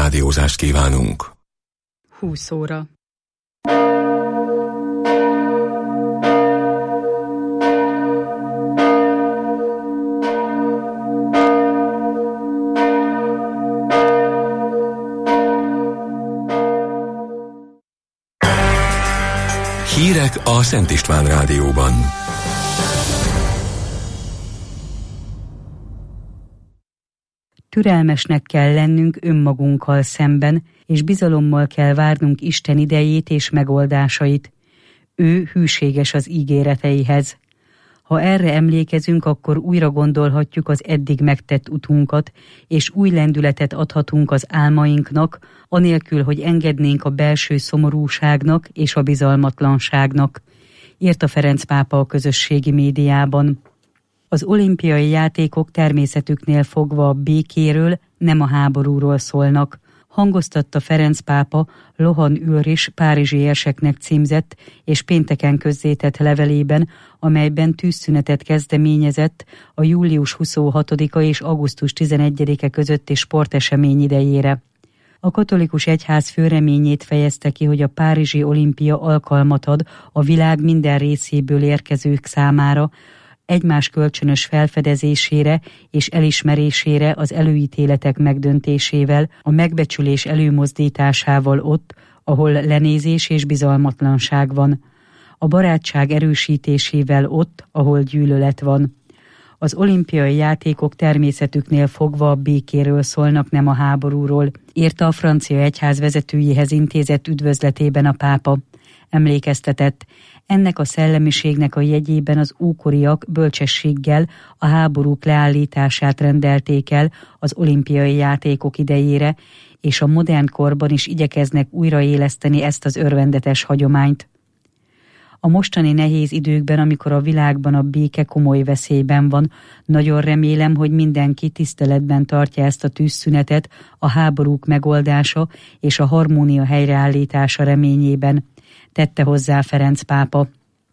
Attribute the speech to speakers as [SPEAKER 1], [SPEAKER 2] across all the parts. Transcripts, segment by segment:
[SPEAKER 1] rádiózást kívánunk.
[SPEAKER 2] 20 óra.
[SPEAKER 1] Hírek a Szent István Rádióban.
[SPEAKER 2] Türelmesnek kell lennünk önmagunkkal szemben, és bizalommal kell várnunk Isten idejét és megoldásait. Ő hűséges az ígéreteihez. Ha erre emlékezünk, akkor újra gondolhatjuk az eddig megtett utunkat, és új lendületet adhatunk az álmainknak, anélkül, hogy engednénk a belső szomorúságnak és a bizalmatlanságnak, írta Ferenc pápa a közösségi médiában. Az olimpiai játékok természetüknél fogva a békéről, nem a háborúról szólnak, hangoztatta Ferenc pápa Lohan Ulrich párizsi érseknek címzett és pénteken közzétett levelében, amelyben tűzszünetet kezdeményezett a július 26-a és augusztus 11-e közötti sportesemény idejére. A katolikus egyház fő reményét fejezte ki, hogy a párizsi olimpia alkalmat ad a világ minden részéből érkezők számára, egymás kölcsönös felfedezésére és elismerésére az előítéletek megdöntésével, a megbecsülés előmozdításával ott, ahol lenézés és bizalmatlanság van, a barátság erősítésével ott, ahol gyűlölet van. Az olimpiai játékok természetüknél fogva a békéről szólnak, nem a háborúról, írta a francia egyház vezetőjéhez intézett üdvözletében a pápa. Emlékeztetett, ennek a szellemiségnek a jegyében az ókoriak bölcsességgel a háborúk leállítását rendelték el az olimpiai játékok idejére, és a modern korban is igyekeznek újraéleszteni ezt az örvendetes hagyományt. A mostani nehéz időkben, amikor a világban a béke komoly veszélyben van, nagyon remélem, hogy mindenki tiszteletben tartja ezt a tűzszünetet a háborúk megoldása és a harmónia helyreállítása reményében, tette hozzá Ferenc pápa.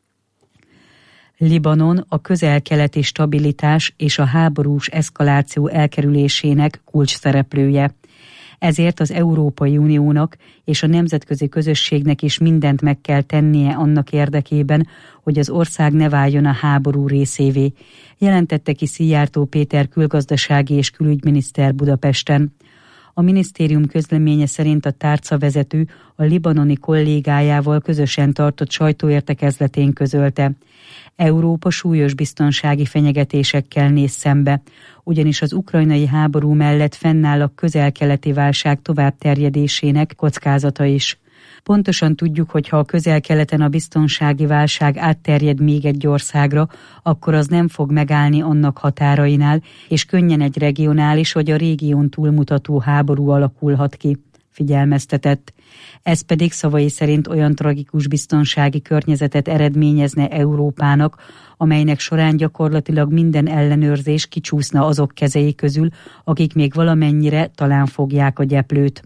[SPEAKER 2] Libanon a közel-keleti stabilitás és a háborús eszkaláció elkerülésének kulcsszereplője. Ezért az Európai Uniónak és a nemzetközi közösségnek is mindent meg kell tennie annak érdekében, hogy az ország ne váljon a háború részévé, jelentette ki Szijjártó Péter külgazdasági és külügyminiszter Budapesten. A minisztérium közleménye szerint a tárcavezető a libanoni kollégájával közösen tartott sajtóértekezletén közölte. Európa súlyos biztonsági fenyegetésekkel néz szembe, ugyanis az ukrajnai háború mellett fennáll a közel-keleti válság továbbterjedésének kockázata is. Pontosan tudjuk, hogy ha a közel-keleten a biztonsági válság átterjed még egy országra, akkor az nem fog megállni annak határainál, és könnyen egy regionális vagy a régión túlmutató háború alakulhat ki, figyelmeztetett. Ez pedig szavai szerint olyan tragikus biztonsági környezetet eredményezne Európának, amelynek során gyakorlatilag minden ellenőrzés kicsúszna azok kezei közül, akik még valamennyire talán fogják a gyeplőt.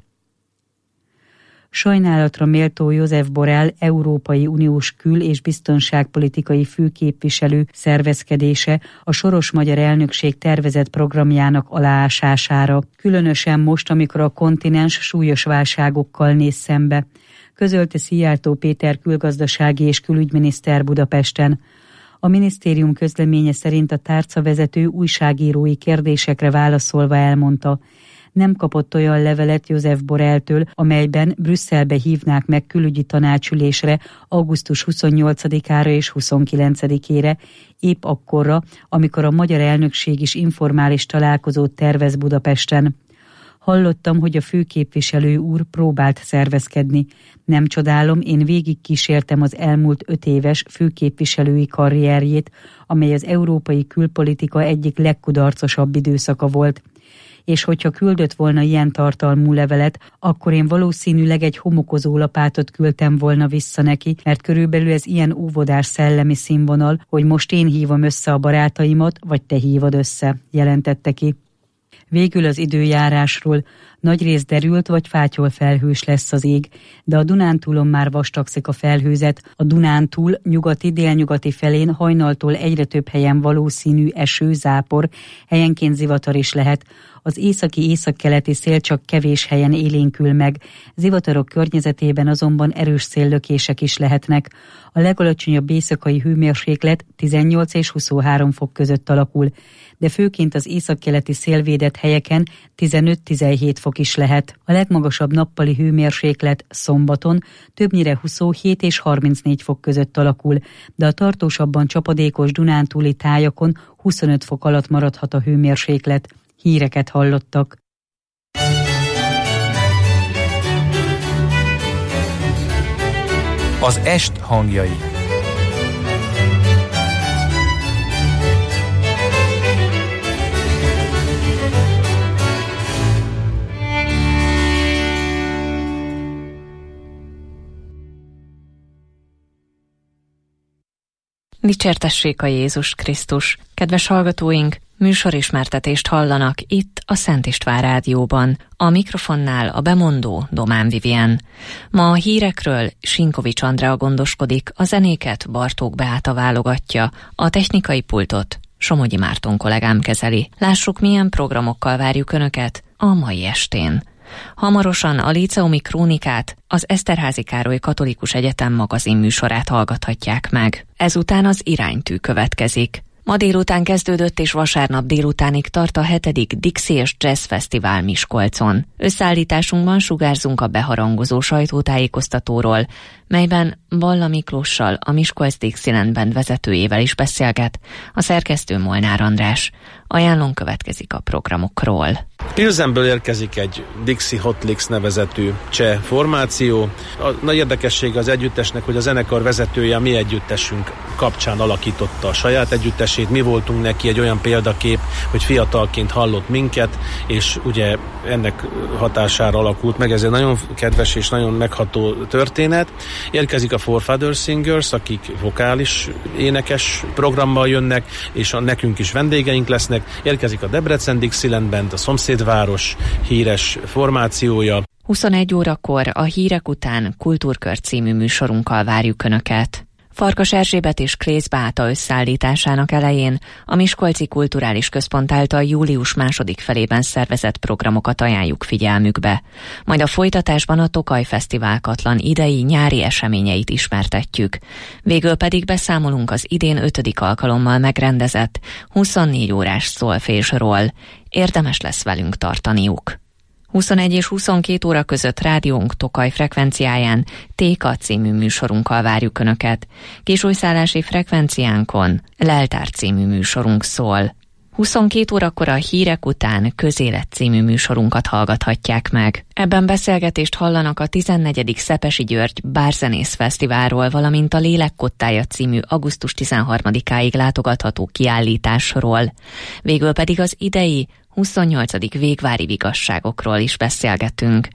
[SPEAKER 2] Sajnálatra méltó Josep Borrell Európai Uniós kül- és biztonságpolitikai főképviselő szervezkedése a soros magyar elnökség tervezett programjának aláásására, különösen most, amikor a kontinens súlyos válságokkal néz szembe, közölte Szijjártó Péter külgazdasági és külügyminiszter Budapesten. A minisztérium közleménye szerint a tárcavezető újságírói kérdésekre válaszolva elmondta, nem kapott olyan levelet Josep Borrelltől, amelyben Brüsszelbe hívnák meg külügyi tanácsülésre augusztus 28-ára és 29-ére, épp akkorra, amikor a magyar elnökség is informális találkozót tervez Budapesten. Hallottam, hogy a főképviselő úr próbált szervezkedni. Nem csodálom, én végigkísértem az elmúlt 5 éves főképviselői karrierjét, amely az európai külpolitika egyik legkudarcosabb időszaka volt. És hogyha küldött volna ilyen tartalmú levelet, akkor én valószínűleg egy homokozó lapátot küldtem volna vissza neki, mert körülbelül ez ilyen óvodás szellemi színvonal, hogy most én hívom össze a barátaimat, vagy te hívod össze, jelentette ki. Végül az időjárásról. Nagyrészt derült vagy fátyol felhős lesz az ég, de a Dunántúlon már vastagszik a felhőzet. A Dunántúl nyugati-délnyugati felén hajnaltól egyre több helyen valószínű eső, zápor, helyenként zivatar is lehet. Az északi-északkeleti szél csak kevés helyen élénkül meg, zivatarok környezetében azonban erős széllökések is lehetnek. A legalacsonyabb éjszakai hőmérséklet 18 és 23 fok között alakul, de főként az északkeleti szélvédett helyeken 15-17 fok is lehet. A legmagasabb nappali hőmérséklet szombaton többnyire 27 és 34 fok között alakul, de a tartósabban csapadékos dunántúli tájakon 25 fok alatt maradhat a hőmérséklet. Híreket hallottak.
[SPEAKER 3] Az est hangjai.
[SPEAKER 4] Dicsértessék a Jézus Krisztus! Kedves hallgatóink, műsorismertetést hallanak itt a Szent István Rádióban. A mikrofonnál a bemondó Domán Vivien. Ma a hírekről Sinkovics Andrea gondoskodik, a zenéket Bartók Beáta válogatja, a technikai pultot Somogyi Márton kollégám kezeli. Lássuk, milyen programokkal várjuk Önöket a mai estén. Hamarosan a Líceumi Krónikát, az Eszterházy Károly Katolikus Egyetem magazin műsorát hallgathatják meg. Ezután az Iránytű következik. Ma délután kezdődött és vasárnap délutánig tart a 7. Dixie és Jazz Fesztivál Miskolcon. Összeállításunkban sugárzunk a beharangozó sajtótájékoztatóról, melyben Balla Miklóssal, a Miskolc Dixieland Band vezetőjével is beszélget, a szerkesztő Molnár András. Ajánlón következik a programokról.
[SPEAKER 5] Pilsenből érkezik egy Dixie Hot Licks nevezetű cseh formáció. A nagy érdekessége az együttesnek, hogy a zenekar vezetője a mi együttesünk kapcsán alakította a saját együttesét. Mi voltunk neki egy olyan példakép, hogy fiatalként hallott minket, és ugye ennek hatására alakult meg. Ez egy nagyon kedves és nagyon megható történet. Érkezik a Forefather Singers, akik vokális, énekes programmal jönnek, és nekünk is vendégeink lesznek. Érkezik a Debrecen Dixieland Band, a szomszédváros híres formációja.
[SPEAKER 4] 21 órakor a hírek után Kultúrkör című műsorunkkal várjuk Önöket. Farkas Erzsébet és Krész Beáta összeállításának elején a Miskolci Kulturális Központ által július második felében szervezett programokat ajánljuk figyelmükbe. Majd a folytatásban a Tokaj Fesztivál Katlan idei nyári eseményeit ismertetjük. Végül pedig beszámolunk az idén 5. alkalommal megrendezett 24 órás szolfésról. Érdemes lesz velünk tartaniuk. 21 és 22 óra között rádiónk Tokaj frekvenciáján Téka című műsorunkkal várjuk Önöket. Késújszállási frekvenciánkon Leltár című műsorunk szól. 22 órakor a hírek után Közélet című műsorunkat hallgathatják meg. Ebben beszélgetést hallanak a 14. Szepesi György Bárzenész Fesztiválról, valamint a Lélekkottája című augusztus 13-áig látogatható kiállításról. Végül pedig az idei 28. végvári vigasságokról is beszélgetünk.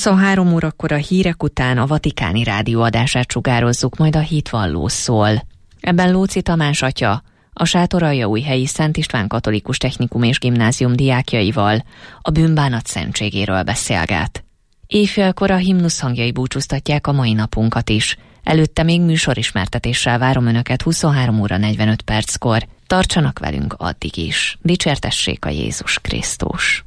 [SPEAKER 4] 23 órakor a hírek után a Vatikáni rádióadását sugározzuk, majd a hitvalló szól. Ebben Lóczy Tamás atya a Sátoraljaújhelyi Szent István Katolikus Technikum és Gimnázium diákjaival a bűnbánat szentségéről beszélget. Éjfélkor a himnusz hangjai búcsúztatják a mai napunkat is. Előtte még műsorismertetéssel várom Önöket 23 óra 45 perckor. Tartsanak velünk addig is. Dicsértessék a Jézus Krisztus!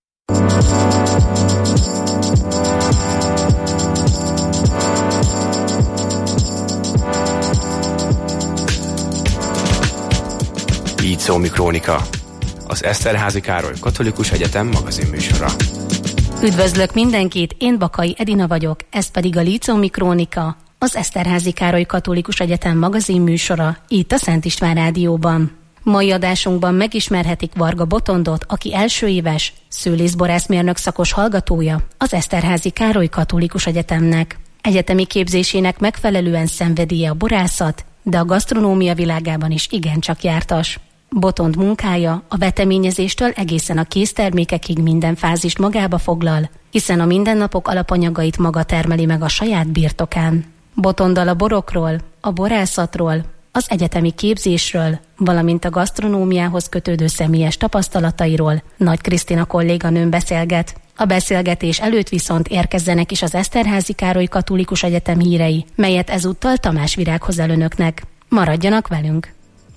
[SPEAKER 1] Líceumi Krónika, az Eszterházy Károly Katolikus Egyetem magazinműsora.
[SPEAKER 6] Üdvözlök mindenkit, én Bakai Edina vagyok, ez pedig a Líceumi Krónika, az Eszterházy Károly Katolikus Egyetem magazinműsora, itt a Szent István Rádióban. Mai adásunkban megismerhetik Varga Botondot, aki első éves szőlészborászmérnök szakos hallgatója az Eszterházy Károly Katolikus Egyetemnek. Egyetemi képzésének megfelelően szenvedélye a borászat, de a gasztronómia világában is igencsak jártas. Botond munkája a veteményezéstől egészen a késztermékekig minden fázist magába foglal, hiszen a mindennapok alapanyagait maga termeli meg a saját birtokán. Botonddal a borokról, a borászatról, az egyetemi képzésről, valamint a gasztronómiához kötődő személyes tapasztalatairól Nagy Krisztina kolléganőm beszélget. A beszélgetés előtt viszont érkezzenek is az Eszterházy Károly Katolikus Egyetem hírei, melyet ezúttal Tamás Virág hoz el önöknek. Maradjanak velünk!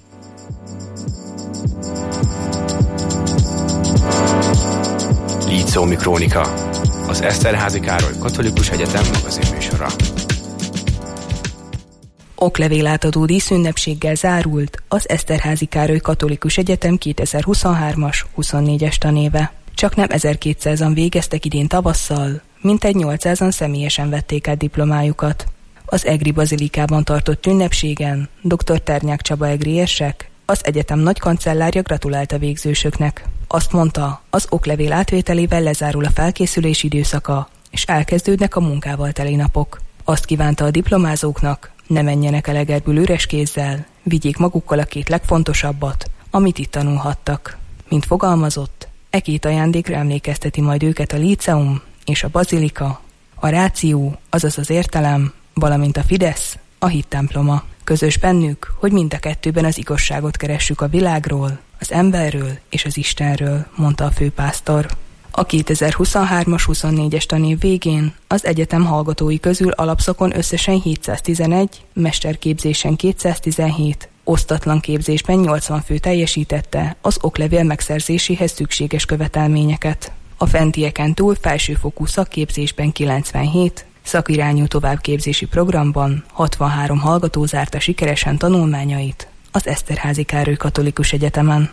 [SPEAKER 3] Lícómi Krónika, az Eszterházy Károly Katolikus Egyetem magazinműsora.
[SPEAKER 7] Oklevélátadó díszünnepséggel zárult az Eszterházy Károly Katolikus Egyetem 2023-as 24-es tanéve. Csaknem 1200-an végeztek idén tavasszal, mintegy 800-an személyesen vették át diplomájukat. Az Egri Bazilikában tartott ünnepségen dr. Ternyák Csaba egri érsek, az egyetem nagykancellárja gratulált a végzősöknek. Azt mondta, az oklevél átvételével lezárul a felkészülés időszaka, és elkezdődnek a munkával teli napok. Azt kívánta a diplomázóknak, ne menjenek el Egerből üres kézzel, vigyék magukkal a két legfontosabbat, amit itt tanulhattak. Mint fogalmazott, e két ajándékra emlékezteti majd őket a líceum és a bazilika, a ráció, azaz az értelem, valamint a Fidesz, a hittemploma. Közös bennük, hogy mind a kettőben az igazságot keressük a világról, az emberről és az Istenről, mondta a főpásztor. A 2023-as 24-es tanév végén az egyetem hallgatói közül alapszakon összesen 711, mesterképzésen 217, osztatlan képzésben 80 fő teljesítette az oklevél megszerzéséhez szükséges követelményeket. A fentieken túl felsőfokú szakképzésben 97, szakirányú továbbképzési programban 63 hallgató zárta sikeresen tanulmányait az Eszterházy Károly Katolikus Egyetemen.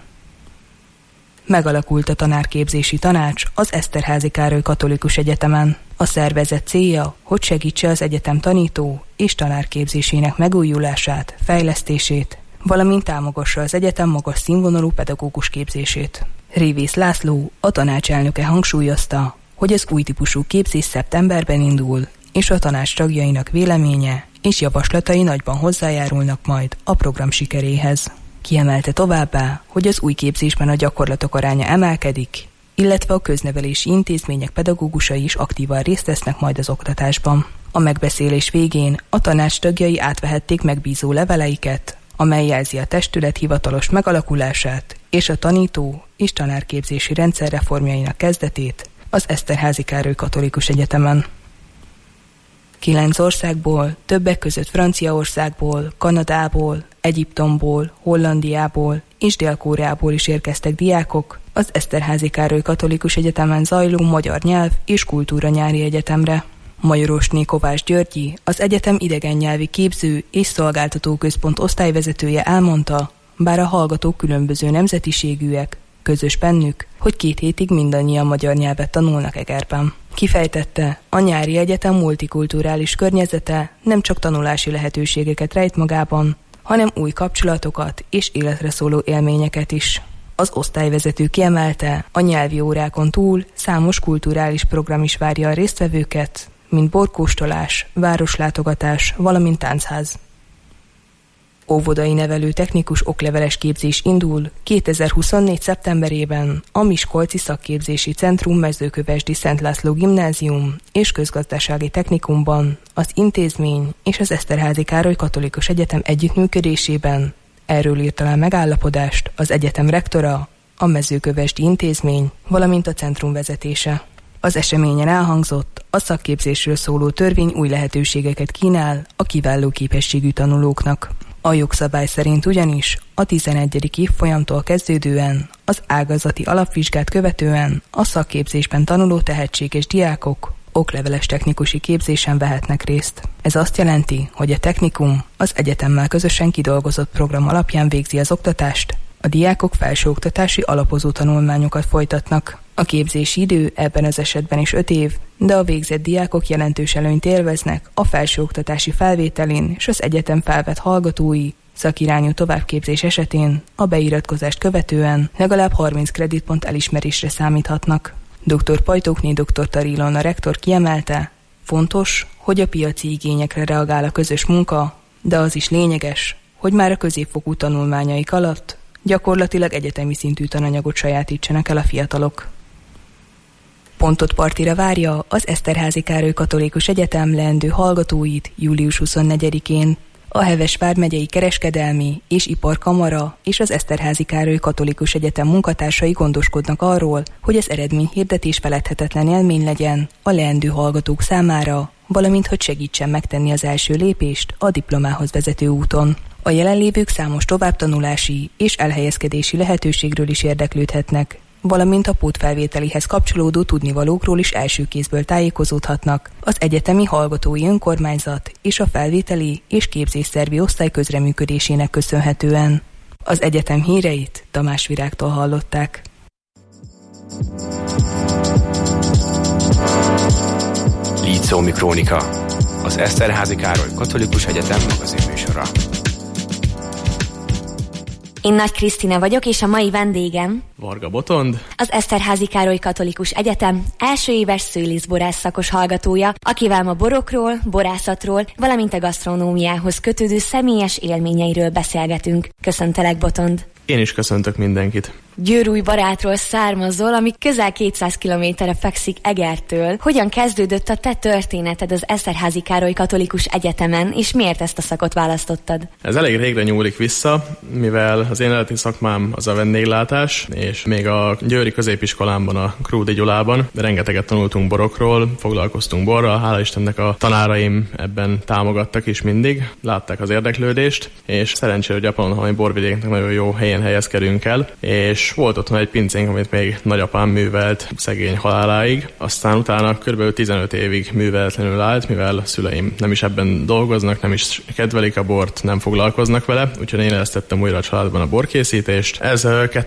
[SPEAKER 7] Megalakult a tanárképzési tanács az Eszterházy Károly Katolikus Egyetemen. A szervezet célja, hogy segítse az egyetem tanító és tanárképzésének megújulását, fejlesztését, valamint támogassa az egyetem magas színvonalú pedagógus képzését. Révész László, a tanács elnöke hangsúlyozta, hogy az új típusú képzés szeptemberben indul, és a tanács tagjainak véleménye és javaslatai nagyban hozzájárulnak majd a program sikeréhez. Kiemelte továbbá, hogy az új képzésben a gyakorlatok aránya emelkedik, illetve a köznevelési intézmények pedagógusai is aktívan részt vesznek majd az oktatásban. A megbeszélés végén a tanács tagjai átvehették megbízó leveleiket, amely jelzi a testület hivatalos megalakulását és a tanító és tanárképzési rendszer reformjainak kezdetét az Eszterházy Károly Katolikus Egyetemen. 9 országból, többek között Franciaországból, Kanadából, Egyiptomból, Hollandiából és Dél-Koreából is érkeztek diákok az Eszterházy Károly Katolikus Egyetemen zajló Magyar Nyelv és Kultúra Nyári Egyetemre. Majorosné Kovács Györgyi, az egyetem idegen nyelvi képző és szolgáltató központ osztályvezetője elmondta, bár a hallgatók különböző nemzetiségűek, közös bennük, hogy 2 hétig mindannyian magyar nyelvet tanulnak Egerben. Kifejtette, a nyári egyetem multikulturális környezete nem csak tanulási lehetőségeket rejt magában, hanem új kapcsolatokat és életre szóló élményeket is. Az osztályvezető kiemelte, a nyelvi órákon túl számos kulturális program is várja a résztvevőket, mint borkóstolás, városlátogatás, valamint táncház. Óvodai nevelő technikus okleveles képzés indul 2024. szeptemberében a Miskolci Szakképzési Centrum Mezőkövesdi Szent László Gimnázium és Közgazdasági Technikumban az intézmény és az Eszterházy Károly Katolikus Egyetem együttműködésében. Erről írta le megállapodást az egyetem rektora, a Mezőkövesdi Intézmény, valamint a centrum vezetése. Az eseményen elhangzott, a szakképzésről szóló törvény új lehetőségeket kínál a kiváló képességű tanulóknak. A jogszabály szerint ugyanis a 11. évfolyamtól kezdődően az ágazati alapvizsgát követően a szakképzésben tanuló tehetséges diákok okleveles technikusi képzésen vehetnek részt. Ez azt jelenti, hogy a technikum az egyetemmel közösen kidolgozott program alapján végzi az oktatást, a diákok felsőoktatási alapozó tanulmányokat folytatnak. A képzési idő ebben az esetben is 5 év, de a végzett diákok jelentős előnyt élveznek a felsőoktatási felvételén és az egyetem felvett hallgatói szakirányú továbbképzés esetén a beiratkozást követően legalább 30 kreditpont elismerésre számíthatnak. Dr. Pajtókné dr. Tarilon a rektor kiemelte, fontos, hogy a piaci igényekre reagál a közös munka, de az is lényeges, hogy már a középfokú tanulmányaik alatt gyakorlatilag egyetemi szintű tananyagot sajátítsanak el a fiatalok. Pontot partira várja az Eszterházy Károly Katolikus Egyetem leendő hallgatóit július 24-én. A Heves vármegyei Kereskedelmi és Iparkamara és az Eszterházy Károly Katolikus Egyetem munkatársai gondoskodnak arról, hogy az eredményhirdetés feledhetetlen élmény legyen a leendő hallgatók számára, valamint hogy segítsen megtenni az első lépést a diplomához vezető úton. A jelenlévők számos továbbtanulási és elhelyezkedési lehetőségről is érdeklődhetnek, valamint a pótfelvételihez kapcsolódó tudnivalókról is első kézből tájékozódhatnak az egyetemi hallgatói önkormányzat és a felvételi és képzésszervi osztály közreműködésének köszönhetően. Az egyetem híreit Tamás Virágtól hallották.
[SPEAKER 3] Líceumi Krónika, az Eszterházy Károly Katolikus Egyetem magazinműsora.
[SPEAKER 8] Én Nagy Krisztina vagyok, és a mai vendégem
[SPEAKER 9] Varga Botond,
[SPEAKER 8] az Eszterházy Károly Katolikus Egyetem első éves szőlészborász szakos hallgatója, akivel ma borokról, borászatról, valamint a gasztronómiához kötődő személyes élményeiről beszélgetünk. Köszöntelek, Botond!
[SPEAKER 9] Én is köszöntök mindenkit!
[SPEAKER 8] Győrúj barátról származol, ami közel 200 kilométerre fekszik Egertől. Hogyan kezdődött a te történeted az Eszterházy Károly Katolikus Egyetemen, és miért ezt a szakot választottad?
[SPEAKER 9] Ez elég régre nyúlik vissza, mivel az én eredeti szakmám az a vendéglátás, és még a győri középiskolámban, a Krúdi Gyulában rengeteget tanultunk borokról, foglalkoztunk borral, hála Istennek a tanáraim ebben támogattak is mindig, látták az érdeklődést, és szerencsére, hogy a Pannonhalmi borvidéknek nagyon jó helyen helyezkedünk el, és volt otthon egy pincénk, amit még nagyapám művelt szegény haláláig. Aztán utána kb. 15 évig műveletlenül állt, mivel a szüleim nem is ebben dolgoznak, nem is kedvelik a bort, nem foglalkoznak vele, úgyhogy én elesztettem újra a családban a borkészítést. Ez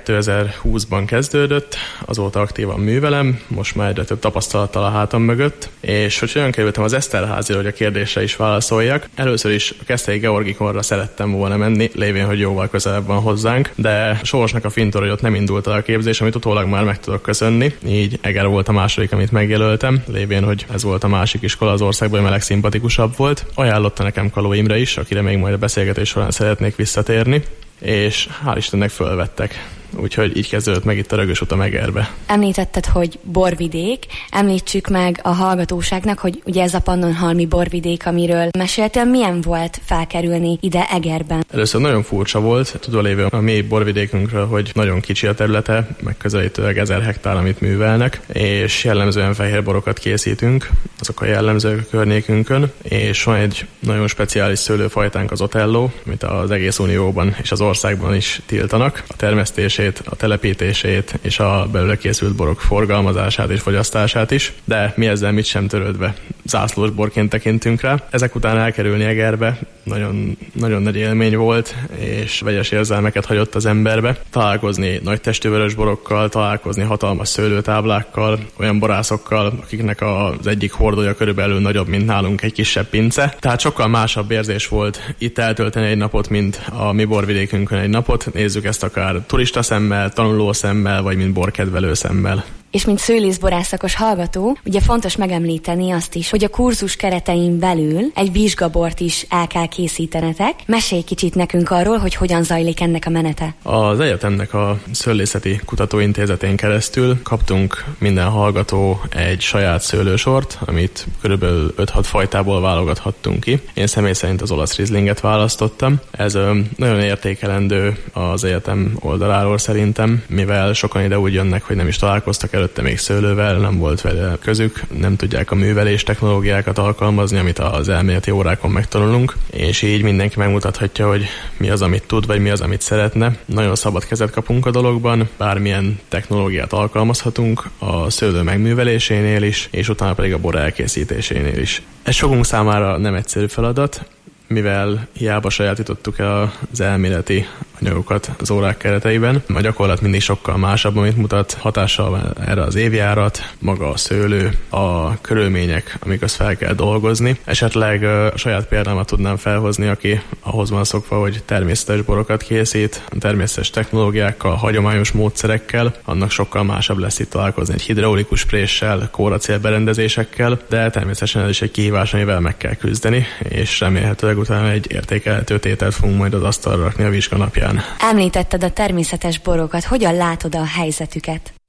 [SPEAKER 9] 2020-ban kezdődött, azóta aktívan művelem, most már egyre több tapasztalattal a hátam mögött, és hogy olyan kerültem az Eszterházyra, hogy a kérdésre is válaszoljak. Először is a Keszthelyi Georgikonra szerettem volna menni, lévén, hogy jóval közelebb van hozzánk, de sorsnak a fintor, hogy ott nem indult el a képzés, amit utólag már meg tudok köszönni. Így Eger volt a második, amit megjelöltem, lévén, hogy ez volt a másik iskola az országban, ami legszimpatikusabb volt. Ajánlotta nekem Kaló Imre is, akire még majd a beszélgetés során szeretnék visszatérni, és hál' Istennek fölvettek. Úgyhogy így kezdődött meg itt a rögös út a Egerbe.
[SPEAKER 8] Említetted, hogy borvidék. Említsük meg a hallgatóságnak, hogy ugye ez a Pannonhalmi borvidék, amiről meséltél, milyen volt felkerülni ide Egerben?
[SPEAKER 9] Először nagyon furcsa volt, tudva lévő a mi borvidékünkről, hogy nagyon kicsi a területe, megközelítőleg 1000 hektár, amit művelnek, és jellemzően fehér borokat készítünk, azok a jellemzők a környékünkön, és van egy nagyon speciális szőlőfajtánk, az Otello, amit az egész Unióban és az országban is tiltanak. A termesztés, a telepítését és a belőle készült borok forgalmazását és fogyasztását is, de mi ezzel mit sem törődve zászlós borként tekintünk rá. Ezek után elkerülni Egerbe nagyon, nagyon nagy élmény volt, és vegyes érzelmeket hagyott az emberbe. Találkozni nagy testű vörös borokkal, találkozni hatalmas szőlőtáblákkal, olyan borászokkal, akiknek az egyik hordója körülbelül nagyobb, mint nálunk egy kisebb pince. Tehát sokkal másabb érzés volt itt eltölteni egy napot, mint a mi borvidékünkön egy napot. Nézzük ezt akár turista szemmel, tanuló szemmel, vagy mint borkedvelő szemmel.
[SPEAKER 8] És mint szőlészborászakos hallgató, ugye fontos megemlíteni azt is, hogy a kurzus keretein belül egy vizsgabort is el kell készítenetek. Mesélj kicsit nekünk arról, hogy hogyan zajlik ennek a menete.
[SPEAKER 9] Az egyetemnek a Szőlészeti Kutatóintézetén keresztül kaptunk minden hallgató egy saját szőlősort, amit körülbelül 5-6 fajtából válogathattunk ki. Én személy szerint az olasz rizlinget választottam. Ez nagyon értékelendő az egyetem oldaláról szerintem, mivel sokan ide úgy jönnek, hogy nem is találkoztak előtte még szőlővel, nem volt vele közük, nem tudják a művelés technológiákat alkalmazni, amit az elméleti órákon megtanulunk, és így mindenki megmutathatja, hogy mi az, amit tud, vagy mi az, amit szeretne. Nagyon szabad kezet kapunk a dologban, bármilyen technológiát alkalmazhatunk a szőlő megművelésénél is, és utána pedig a bor elkészítésénél is. Ez sokunk számára nem egyszerű feladat, mivel hiába sajátítottuk el az elméleti anyagokat az órák kereteiben. A gyakorlat mindig sokkal másabb, amit mutat, hatással erre az évjárat, maga a szőlő, a körülmények, amiket fel kell dolgozni. Esetleg a saját példámat tudnám felhozni, aki ahhoz van szokva, hogy természetes borokat készít, természetes technológiákkal, hagyományos módszerekkel, annak sokkal másabb lesz itt találkozni egy hidraulikus préssel, kóracélberendezésekkel, de természetesen ez is egy kihívás, amivel meg kell küzdeni, és remélhetőleg utána egy értékelhető tételt fogunk majd az asztalra rakni a vizsga napján.
[SPEAKER 8] Említetted a természetes borokat, hogyan látod a helyzetüket?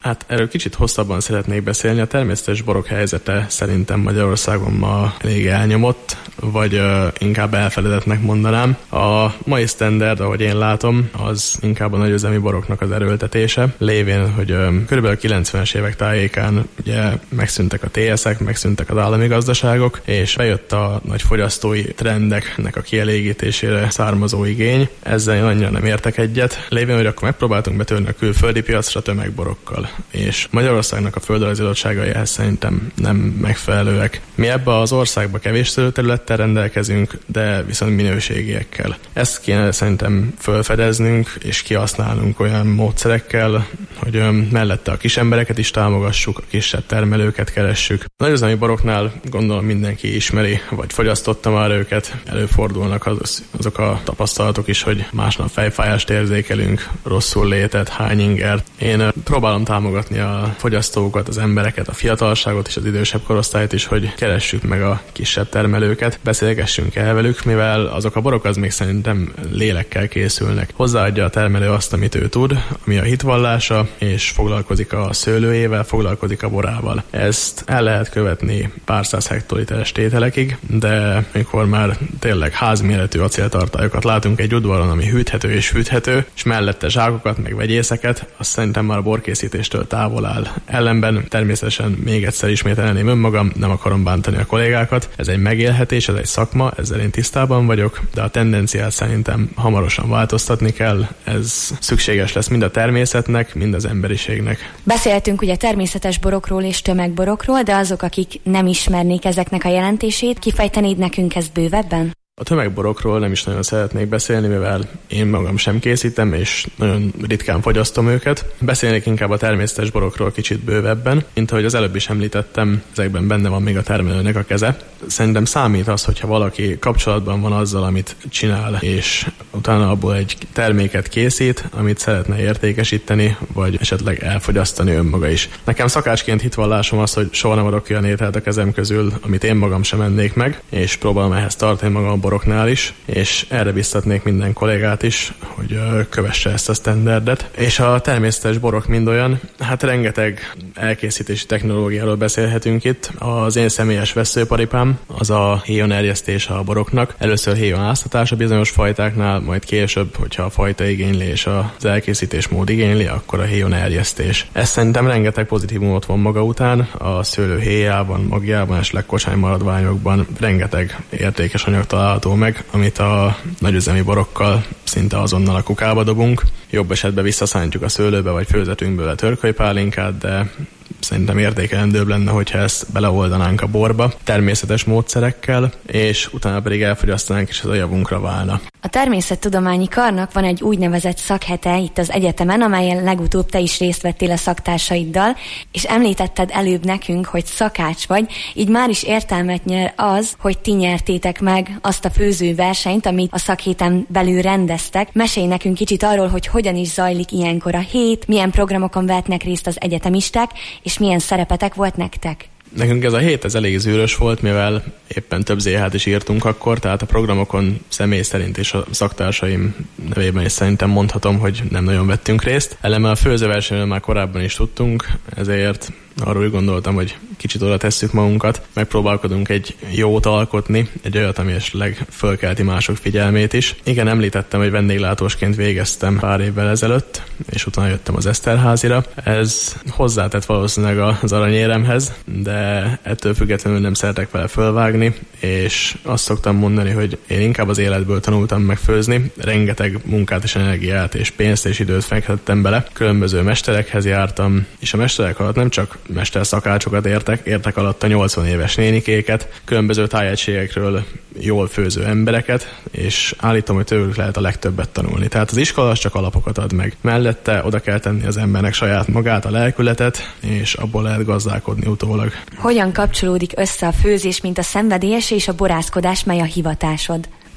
[SPEAKER 9] Hát erről kicsit hosszabban szeretnék beszélni. A természetes borok helyzete szerintem Magyarországon ma elég elnyomott, vagy inkább elfeledetnek mondanám. A mai standard, ahogy én látom, az inkább a nagyüzemi boroknak az erőltetése, lévén, hogy kb. A 90-es évek tájékán ugye megszűntek a TS-ek, megszűntek az állami gazdaságok, és bejött a nagy fogyasztói trendeknek a kielégítésére származó igény. Ezzel én annyira nem értek egyet, lévén, hogy akkor megpróbáltunk betörni a külföldi piacra tömegborokkal. És Magyarországnak a földrajzilottságai ehhez szerintem nem megfelelőek. Mi ebbe az országba kevés szőlőterülettel rendelkezünk, de viszont minőségiekkel. Ezt kéne szerintem felfedeznünk és kihasználnunk olyan módszerekkel, hogy mellette a kis embereket is támogassuk, a kisebb termelőket keressük. Nagyüzemi boroknál gondolom mindenki ismeri, vagy fogyasztotta már őket, előfordulnak azok a tapasztalatok is, hogy másnap fejfájást érzékelünk, rosszul létet, hányinger. Én próbálom támogatni a fogyasztókat, az embereket, a fiatalságot és az idősebb korosztályt is, hogy keressük meg a kisebb termelőket, beszélgessünk el velük, mivel azok a borok az még szerintem lélekkel készülnek. Hozzáadja a termelő azt, amit ő tud, ami a hitvallása, és foglalkozik a szőlőjével, foglalkozik a borával. Ezt el lehet követni pár száz hektoliteres tételekig, de amikor már tényleg házméretű acéltartályokat látunk egy udvaron, ami hűthető és fűthető, és mellette zsákokat, meg vegyészeket, azt szerintem már a borkészítéstől távol áll. Ellenben természetesen még egyszer ismételném önmagam, nem akarom bántani a kollégákat. Ez egy megélhetés, ez egy szakma, ezzel én tisztában vagyok, de a tendenciát szerintem hamarosan változtatni kell. Ez szükséges lesz mind a természetnek, mind az emberiségnek.
[SPEAKER 8] Beszéltünk ugye természetes borokról és tömegborokról, de azok, akik nem ismernék ezeknek a jelentését, kifejtenéd nekünk ezt bővebben?
[SPEAKER 9] A tömegborokról nem is nagyon szeretnék beszélni, mivel én magam sem készítem, és nagyon ritkán fogyasztom őket. Beszélnék inkább a természetes borokról kicsit bővebben. Mint ahogy az előbb is említettem, ezekben benne van még a termelőnek a keze. Szerintem számít az, hogyha valaki kapcsolatban van azzal, amit csinál, és utána abból egy terméket készít, amit szeretne értékesíteni, vagy esetleg elfogyasztani önmaga is. Nekem szakácsként hitvallásom az, hogy soha nem adok olyan ételt a kezem közül, amit én magam sem ennék meg, és próbálom ehhez tartani magam boroknál is, és erre biztatnék minden kollégát is, hogy kövesse ezt a standardet. És a természetes borok mind olyan, hát rengeteg elkészítési technológiáról beszélhetünk itt. Az én személyes vesszőparipám az a héjon-erjesztés a boroknak. Először héjon áztatás a bizonyos fajtáknál, majd később, hogyha a fajta igényli és az elkészítés mód igényli, akkor a héjon-erjesztés. Ez szerintem rengeteg pozitívumot von maga után, a szőlő héjában, magjában és legkocsány maradványokban rengeteg értékes anyag található meg, amit a nagyüzemi borokkal szinte azonnal a kukába dobunk. Jobb esetben visszaszántjuk a szőlőbe, vagy főzetünk belőle törkölypálinkát, de szerintem értékelendőbb lenne, hogyha ezt beleoldanánk a borba természetes módszerekkel, és utána pedig elfogyasztanánk, és ez a javunkra válna.
[SPEAKER 8] A Természettudományi Karnak van egy úgynevezett szakhete itt az egyetemen, amelyen legutóbb te is részt vettél a szaktársaiddal, és említetted előbb nekünk, hogy szakács vagy, így már is értelmet nyer az, hogy ti nyertétek meg azt a főzőversenyt, amit a szakhéten belül rendeztek. Mesélj nekünk kicsit arról, hogy hogyan is zajlik ilyenkor a hét, milyen programokon vehetnek részt az egyetemisták, és milyen szerepetek volt nektek?
[SPEAKER 9] Nekünk ez a hét ez elég zűrös volt, mivel éppen több ZH-t is írtunk akkor, tehát a programokon személy szerint és a szaktársaim nevében is szerintem mondhatom, hogy nem nagyon vettünk részt. Ellenben a főzőversenyen már korábban is tudtunk, ezért arról úgy gondoltam, hogy kicsit oda tesszük magunkat, megpróbálkodunk egy jót alkotni, egy olyat, ami esetleg fölkelti mások figyelmét is. Igen, említettem, hogy vendéglátósként végeztem pár évvel ezelőtt, és utána jöttem az Eszterházira. Ez hozzátett valószínűleg az aranyéremhez, de ettől függetlenül nem szeretek vele fölvágni, és azt szoktam mondani, hogy én inkább az életből tanultam meg főzni. Rengeteg munkát és energiát és pénzt és időt fektettem bele. Különböző mesterekhez jártam, és a mesterek alatt nem csak mesterszakácsokat értek alatt a 80 éves nénikéket, különböző tájegységekről jól főző embereket, és állítom, hogy tőlük lehet a legtöbbet tanulni. Tehát az iskola az csak alapokat ad meg. Mellette oda kell tenni az embernek saját magát, a lelkületet, és abból lehet gazdálkodni utólag.
[SPEAKER 8] Hogyan kapcsolódik össze a főzés, mint a szenvedélyes és a borászkodás, mely a hivatásod?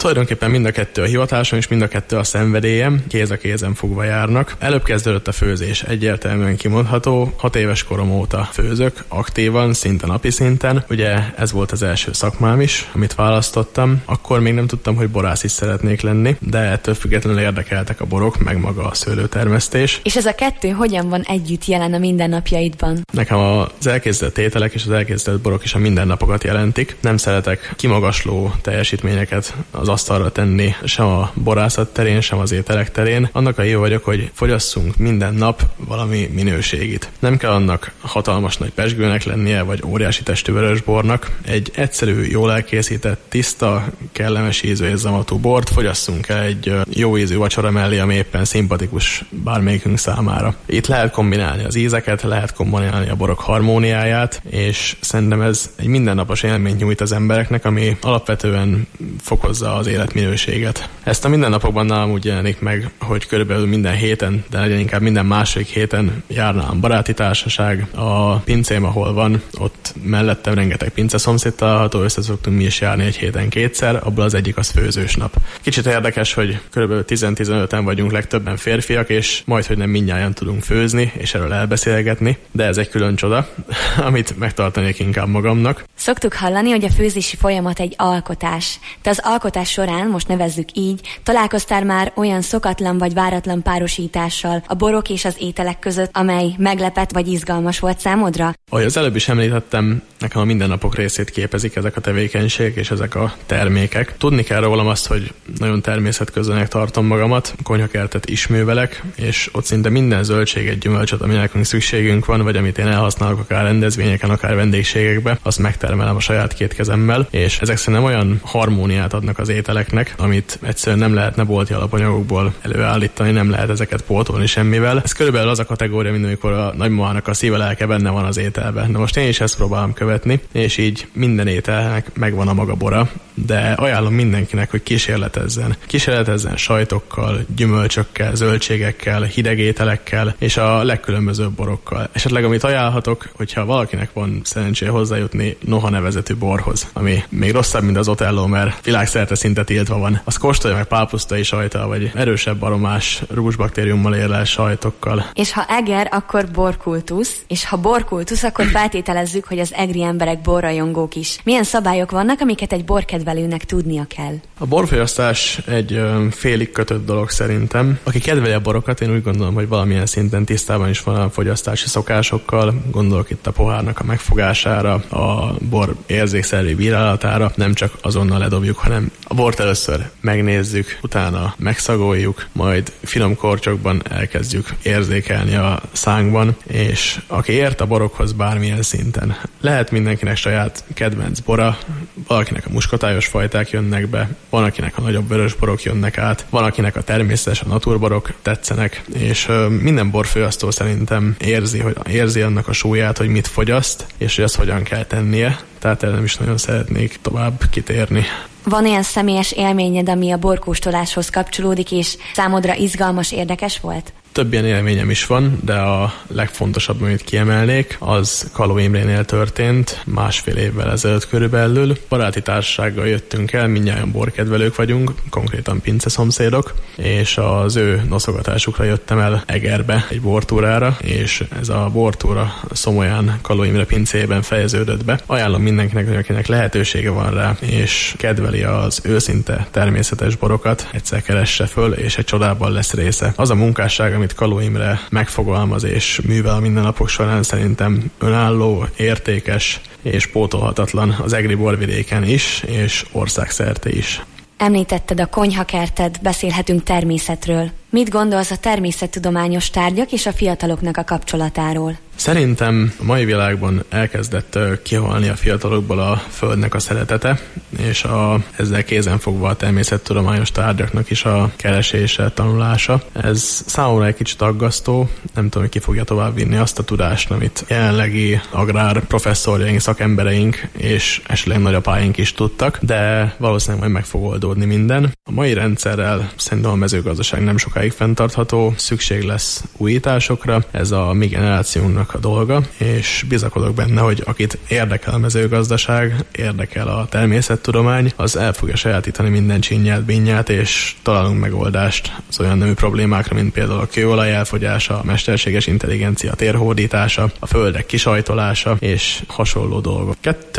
[SPEAKER 9] Tulajdonképpen mind a kettő a hivatásom, és mind a kettő a szenvedélyem, kéz a kézen fogva járnak. Előbb kezdődött a főzés, egyértelműen kimondható. 6 éves korom óta főzök, aktívan, szinte napi szinten. Ugye ez volt az első szakmám is, amit választottam. Akkor még nem tudtam, hogy borász is szeretnék lenni, de ettől függetlenül érdekeltek a borok, meg maga a szőlőtermesztés.
[SPEAKER 8] És ez a kettő hogyan van együtt jelen a mindennapjaidban?
[SPEAKER 9] Nekem az elkészített ételek és az elkészített borok is a mindennapokat jelentik. Nem szeretek kimagasló teljesítményeket az asztalra tenni, sem a borászat terén, sem az ételek terén. Annak a jó vagyok, hogy fogyasszunk minden nap valami minőségit. Nem kell annak hatalmas nagy pezsgőnek lennie, vagy óriási testű vörösbornak. Egy egyszerű, jól elkészített, tiszta, kellemes ízű és zamatú bort fogyasszunk el egy jó ízű vacsora mellé, ami éppen szimpatikus bármelyikünk számára. Itt lehet kombinálni az ízeket, lehet kombinálni a borok harmóniáját, és szerintem ez egy mindennapos élményt nyújt az embereknek, ami alapvetően fokozza az életminőséget. Ezt a mindennapokban nálam úgy jelenik meg, hogy körülbelül minden héten, de legyen inkább minden második héten jár nálam baráti társaság. A pincém, ahol van, ott mellettem rengeteg pince szomszéd található, össze szoktunk mi is járni egy héten 2-szer, abból az egyik az főzős nap. Kicsit érdekes, hogy körülbelül 10-15-en vagyunk, legtöbben férfiak, és majdhogy nem mindnyájan tudunk főzni, és erről elbeszélgetni, de ez egy külön csoda, amit megtartanék inkább magamnak.
[SPEAKER 8] Szoktuk hallani, hogy a főzési folyamat egy alkotás. Te az alkotás során, most nevezzük így, találkoztál már olyan szokatlan vagy váratlan párosítással a borok és az ételek között, amely meglepett vagy izgalmas volt számodra?
[SPEAKER 9] Ahogy az előbb is említettem, nekem a mindennapok részét képezik ezek a tevékenységek és ezek a termékek. Tudni kell rólam azt, hogy nagyon természetközönnek tartom magamat, konyhakertet is művelek, és ott szinte minden zöldséget, gyümölcsöt, ami nekünk szükségünk van, vagy amit én elhasználok akár rendezvényeken, akár vendégségekbe, azt megtermelem a saját 2 kezemmel, és ezek szerintem olyan harmóniát adnak az ételeknek, amit egyszerűen nem lehetne bolti alapanyagokból előállítani, nem lehet ezeket pótolni semmivel. Ez körülbelül az a kategória, mint amikor a nagymamának a szíve lelke benne van az ételben. De most én is ezt próbálom követni, és így minden ételnek megvan a maga bora, de ajánlom mindenkinek, hogy kísérletezzen. Kísérletezzen sajtokkal, gyümölcsökkel, zöldségekkel, hideg ételekkel, és a legkülönbözőbb borokkal. Esetleg amit ajánlhatok, hogyha valakinek van szerencséje hozzájutni Noha nevezetű borhoz, ami még rosszabb, mint az Otello, mert világszerte szinte tiltva van. Az kóstolja meg pálpusztai sajttal, vagy erősebb aromás rúzsbaktériummal érlelt sajtokkal.
[SPEAKER 8] És ha eger, akkor borkultusz, és ha borkultusz, akkor feltételezzük, hogy az egri emberek borrajongók is. Milyen szabályok vannak, amiket egy borkedvelőnek tudnia kell?
[SPEAKER 9] A borfogyasztás egy félig kötött dolog szerintem. Aki kedveli a borokat, én úgy gondolom, hogy valamilyen szinten tisztában is van a fogyasztási szokásokkal. Gondolok itt a pohárnak a megfogására, a bor érzékszervi bírálatára. Nem csak azonnal ledobjuk, hanem a bort először megnézzük, utána megszagoljuk, majd finom kortyokban elkezdjük érzékelni a szánkban, és aki ért a borokhoz bármilyen szinten. Lehet mindenkinek saját kedvenc bora, valakinek a muskotályos fajták jönnek be, van akinek a nagyobb vörös borok jönnek át, van akinek a természetes, a naturborok tetszenek, és minden borfőasztó szerintem érzi annak a súlyát, hogy mit fogyaszt, és hogy azt hogyan kell tennie, tehát erre nem is nagyon szeretnék tovább kitérni.
[SPEAKER 8] Van olyan személyes élményed, ami a borkóstoláshoz kapcsolódik, és számodra izgalmas, érdekes volt?
[SPEAKER 9] Több ilyen élményem is van, de a legfontosabb, amit kiemelnék, az Kaló Imrénél történt 1,5 évvel ezelőtt körülbelül. Baráti társasággal jöttünk el, mindnyájan borkedvelők vagyunk, konkrétan pince szomszédok, és az ő noszogatásukra jöttem el Egerbe egy bortúrára, és ez a bortúra Szomolyán Kaló Imre pincéjében fejeződött be. Ajánlom mindenkinek, hogy akinek lehetősége van rá, és kedveli az őszinte természetes borokat, egyszer keresse föl, és egy csodában lesz része. Az a munkásság, amit Kaló Imre megfogalmaz és művel a mindennapok során, szerintem önálló, értékes és pótolhatatlan az egri borvidéken is, és országszerte is.
[SPEAKER 8] Említetted a konyhakerted, beszélhetünk természetről. Mit gondolsz a természettudományos tárgyak és a fiataloknak a kapcsolatáról?
[SPEAKER 9] Szerintem a mai világban elkezdett kihalni a fiatalokból a földnek a szeretete, és ezzel kézenfogva a természettudományos tárgyaknak is a keresése, tanulása. Ez számomra egy kicsit aggasztó, nem tudom, hogy ki fogja tovább vinni azt a tudást, amit jelenlegi agrár professzorjaink, szakembereink és esetleg nagyapáink is tudtak, de valószínűleg majd meg fog oldódni minden. A mai rendszerrel szerintem a mezőgazdaság nem sokáig fenntartható, szükség lesz újításokra, ez a mi generációnknak a dolga, és bizakodok benne, hogy akit érdekel a mezőgazdaság, érdekel a természettudomány, az el fogja sajátítani minden csinyát, bínyát, és találunk megoldást az olyan nemű problémákra, mint például a kőolaj elfogyása, a mesterséges intelligencia térhódítása, a földek kisajtolása és hasonló dolgok.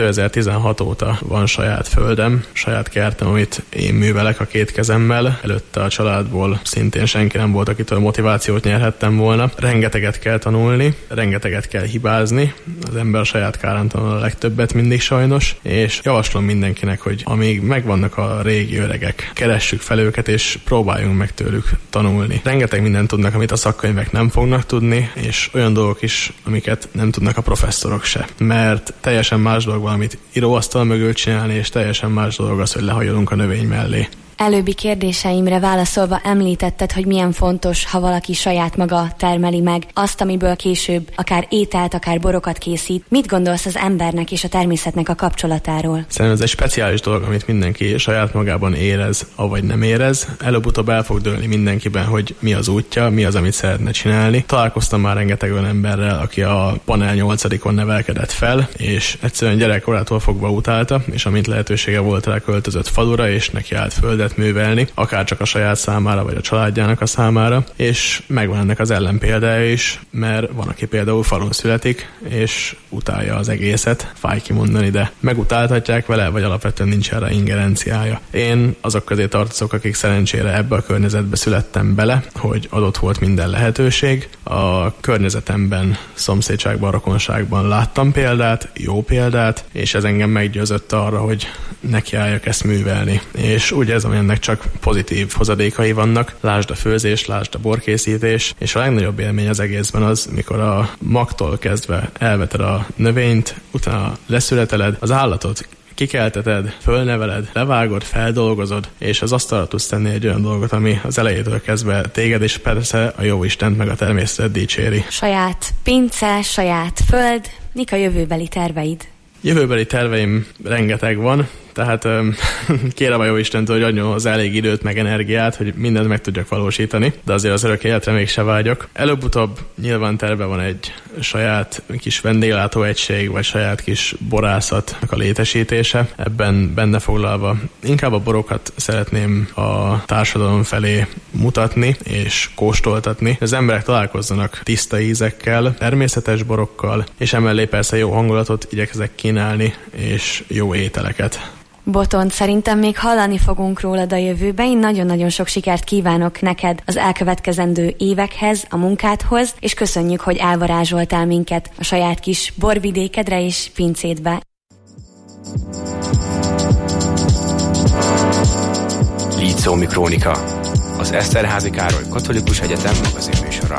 [SPEAKER 9] 2016 óta van saját földem, saját kertem, amit én művelek a két kezemmel. Előtte a családból szintén senki nem volt, akitől motivációt nyerhettem volna. Rengeteget kell tanulni, rengeteget kell hibázni. Az ember a saját kárán tanul a legtöbbet mindig sajnos, és javaslom mindenkinek, hogy amíg megvannak a régi öregek, keressük fel őket, és próbáljunk meg tőlük tanulni. Rengeteg mindent tudnak, amit a szakkönyvek nem fognak tudni, és olyan dolgok is, amiket nem tudnak a professzorok se. Mert teljesen más dolog valamit íróasztal mögül csinálni, és teljesen más dolog az, hogy lehajolunk a növény mellé.
[SPEAKER 8] Előbbi kérdéseimre válaszolva említetted, hogy milyen fontos, ha valaki saját maga termeli meg azt, amiből később akár ételt, akár borokat készít. Mit gondolsz az embernek és a természetnek a kapcsolatáról?
[SPEAKER 9] Szerintem ez egy speciális dolog, amit mindenki saját magában érez, avagy nem érez. Előbb-utóbb el fog dőlni mindenkiben, hogy mi az útja, mi az, amit szeretne csinálni. Találkoztam már rengeteg olyan emberrel, aki a Panel 8-on nevelkedett fel, és egyszerűen gyerekkorától fogva utálta, és amint lehetősége volt rá, költözött falura, és neki állt földet művelni, akár csak a saját számára, vagy a családjának a számára, és megvan ennek az ellenpéldája is, mert van, aki például falun születik, és utálja az egészet, fáj kimondani, de megutáltatják vele, vagy alapvetően nincs erre ingerenciája. Én azok közé tartozok, akik szerencsére ebbe a környezetbe születtem bele, hogy adott volt minden lehetőség. A környezetemben, szomszédságban, rokonságban láttam példát, jó példát, és ez engem meggyőzött arra, hogy nekiálljak ezt művelni. És úgy érzem, hogy ennek csak pozitív hozadékai vannak. Lásd a főzés, lásd a borkészítés, és a legnagyobb élmény az egészben az, mikor a magtól kezdve elveted a növényt, utána leszületeled az állatot, kikelteted, fölneveled, levágod, feldolgozod, és az asztalra tudsz tenni egy olyan dolgot, ami az elejétől kezdve téged, és persze a jóistent meg a természetet dicséri. Saját
[SPEAKER 8] pince, saját föld, mik a jövőbeli terveid?
[SPEAKER 9] Jövőbeli terveim rengeteg van, tehát kérem a jóistentől, hogy adjon hozzá elég időt, meg energiát, hogy mindent meg tudjak valósítani, de azért az örök életre mégse vágyok. Előbb-utóbb nyilván terve van egy saját kis vendéglátóegység, vagy saját kis borászatnak a létesítése. Ebben benne foglalva inkább a borokat szeretném a társadalom felé mutatni és kóstoltatni. Az emberek találkozzanak tiszta ízekkel, természetes borokkal, és emellé persze jó hangulatot igyekezek kínálni, és jó ételeket.
[SPEAKER 8] Botont, szerintem még hallani fogunk rólad a jövőben. Én nagyon-nagyon sok sikert kívánok neked az elkövetkezendő évekhez, a munkádhoz, és köszönjük, hogy elvarázsoltál minket a saját kis borvidékedre és pincédbe.
[SPEAKER 3] Lícómi Krónika, az Eszterházy Károly Katolikus Egyetem magazinműsora.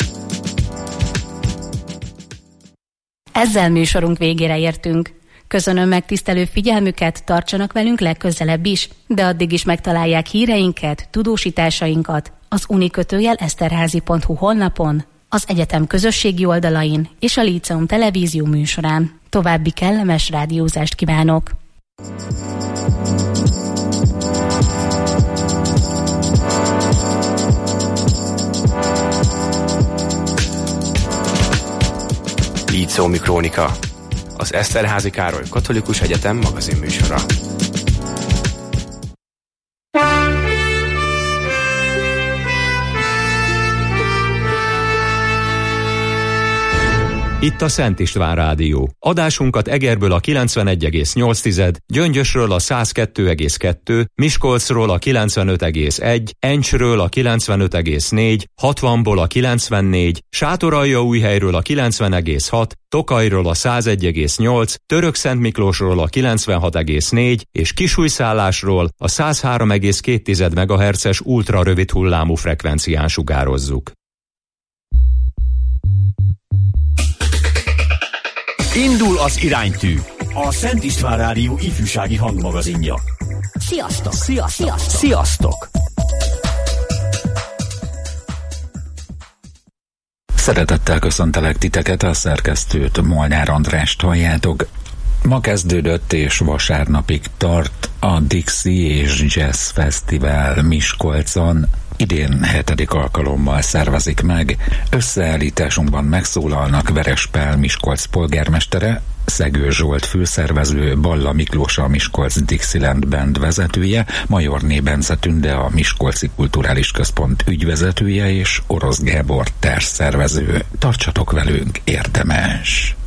[SPEAKER 6] Ezzel műsorunk végére értünk. Köszönöm megtisztelő figyelmüket, tartsanak velünk legközelebb is, de addig is megtalálják híreinket, tudósításainkat az uni-eszterházy.hu honlapon, az egyetem közösségi oldalain és a Líceum televízió műsorán. További kellemes rádiózást kívánok!
[SPEAKER 3] Lícómi Krónika, az Eszterházy Károly Katolikus Egyetem magazinműsora.
[SPEAKER 1] Itt a Szent István Rádió. Adásunkat Egerből a 91,8, Gyöngyösről a 102,2, Miskolcról a 95,1, Encsről a 95,4, 60-ból a 94, Sátoraljaújhelyről a 90,6, Tokajról a 101,8, Törökszentmiklósról a 96,4 és Kisújszállásról a 103,2 MHz-es ultrarövid hullámú frekvencián sugározzuk.
[SPEAKER 10] Indul az iránytű, a Szent István Rádió ifjúsági hangmagazinja.
[SPEAKER 6] Sziasztok!
[SPEAKER 10] Sziasztok! Sziasztok!
[SPEAKER 11] Szeretettel köszöntelek titeket, a szerkesztőt, Molnár Andrást halljátok. Ma kezdődött és vasárnapig tart a Dixie és Jazz Fesztivál Miskolcon. idén 7. alkalommal szervezik meg. Összeállításunkban megszólalnak Veres Pál Miskolc polgármestere, Szegő Zsolt főszervező, Balla Miklós a Miskolc Dixieland Band vezetője, Majorné Bence Tünde a Miskolci Kulturális Központ ügyvezetője és Orosz Gábor társszervező. Tartsatok velünk, érdemes!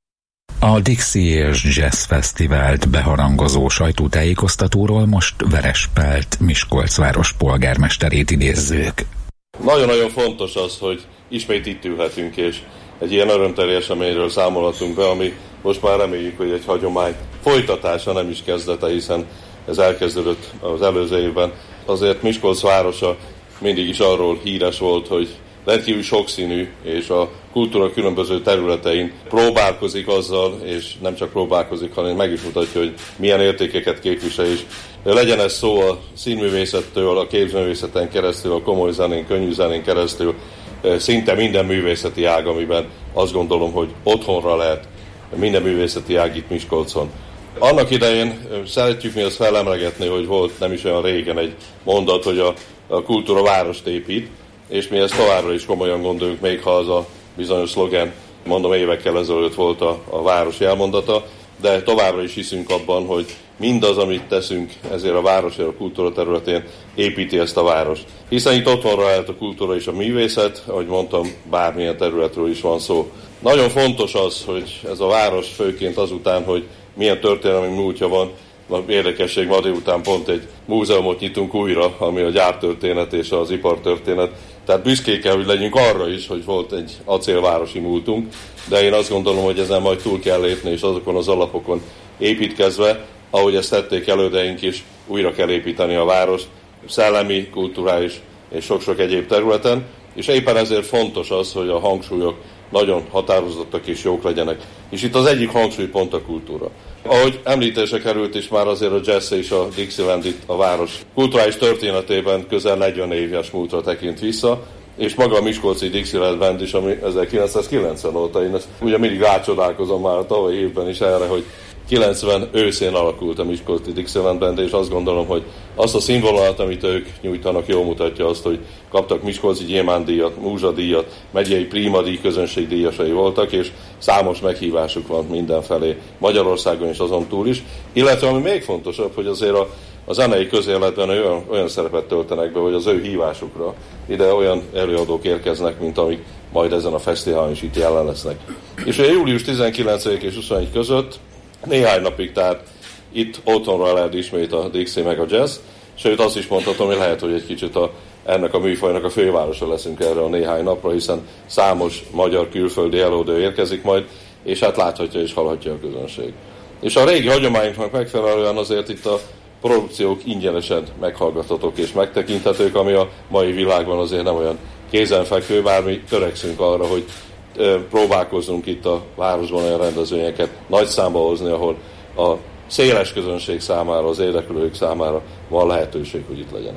[SPEAKER 11] A Dixie és Jazz Fesztivált beharangozó sajtótájékoztatóról most Veres Pált, Miskolc város polgármesterét idézzük.
[SPEAKER 12] Nagyon-nagyon fontos az, hogy ismét itt ülhetünk, és egy ilyen örömteli eseményről számolhatunk be, ami most már reméljük, hogy egy hagyomány folytatása, nem is kezdete, hiszen ez elkezdődött az előző évben. Azért Miskolc városa mindig is arról híres volt, hogy rendkívül sokszínű, és a kultúra különböző területein próbálkozik azzal, és nem csak próbálkozik, hanem meg is mutatja, hogy milyen értékeket képvisel is. Legyen ez szó a színművészettől, a képzőművészeten keresztül, a komoly zenén, könnyű zenén keresztül, szinte minden művészeti ág, amiben azt gondolom, hogy otthonra lehet minden művészeti ág itt Miskolcon. Annak idején szeretjük mi azt felemlegetni, hogy volt nem is olyan régen egy mondat, hogy a kultúra várost épít, és mi ezt továbbra is komolyan gondoljuk, még ha az a bizonyos szlogen, mondom, évekkel ezelőtt volt a város jelmondata, de továbbra is hiszünk abban, hogy mindaz, amit teszünk ezért a városért, a kultúra területén építi ezt a várost. Hiszen itt otthonra lehet a kultúra és a művészet, ahogy mondtam, bármilyen területről is van szó. Nagyon fontos az, hogy ez a város főként azután, hogy milyen történelmi múltja van, érdekesség, ma délután pont egy múzeumot nyitunk újra, ami a gyártörténet és az ipartörténet. Tehát büszkék kell, hogy legyünk arra is, hogy volt egy acélvárosi múltunk, de én azt gondolom, hogy ezen majd túl kell lépni, és azokon az alapokon építkezve, ahogy ezt tették elődeink is, újra kell építeni a várost, szellemi, kulturális és sok-sok egyéb területen, és éppen ezért fontos az, hogy a hangsúlyok nagyon határozottak és jók legyenek. És itt az egyik hangsúlypont a kultúra. Ahogy említése került is már azért a jazz és a Dixieland itt a város kulturális történetében közel 40 éves múltra tekint vissza, és maga a Miskolci Dixieland Band is, ami 1990 óta, én ezt ugye mindig rácsodálkozom már a tavalyi évben is erre, hogy 90 őszén alakult a Miskolci Dixieland Band, és azt gondolom, hogy azt a színvonalat, amit ők nyújtanak, jól mutatja azt, hogy kaptak Miskolci Gyémánt-díjat, Múzsa-díjat, megyei Prima-díj közönségdíjasai voltak, és számos meghívásuk van mindenfelé, Magyarországon és azon túl is. Illetve ami még fontosabb, hogy azért a zenei közéletben olyan szerepet töltenek be, hogy az ő hívásukra ide olyan előadók érkeznek, mint amik majd ezen a fesztiválon is itt jelen lesznek. És ugye július 19 és 21 között néhány napig, tehát itt otthonra lehet ismét a Dixie meg a jazz, sőt azt is mondhatom, hogy lehet, hogy egy kicsit ennek a műfajnak a fővárosa leszünk erre a néhány napra, hiszen számos magyar külföldi előadó érkezik majd, és hát láthatja és hallhatja a közönség. És a régi hagyományoknak megfelelően azért itt a produkciók ingyenesen meghallgathatók és megtekinthetők, ami a mai világban azért nem olyan kézenfekvő, bár mi törekszünk arra, hogy próbálkozzunk itt a városban olyan rendezvényeket nagy számba hozni, ahol a széles közönség számára, az érdeklődők számára van lehetőség, hogy itt legyenek.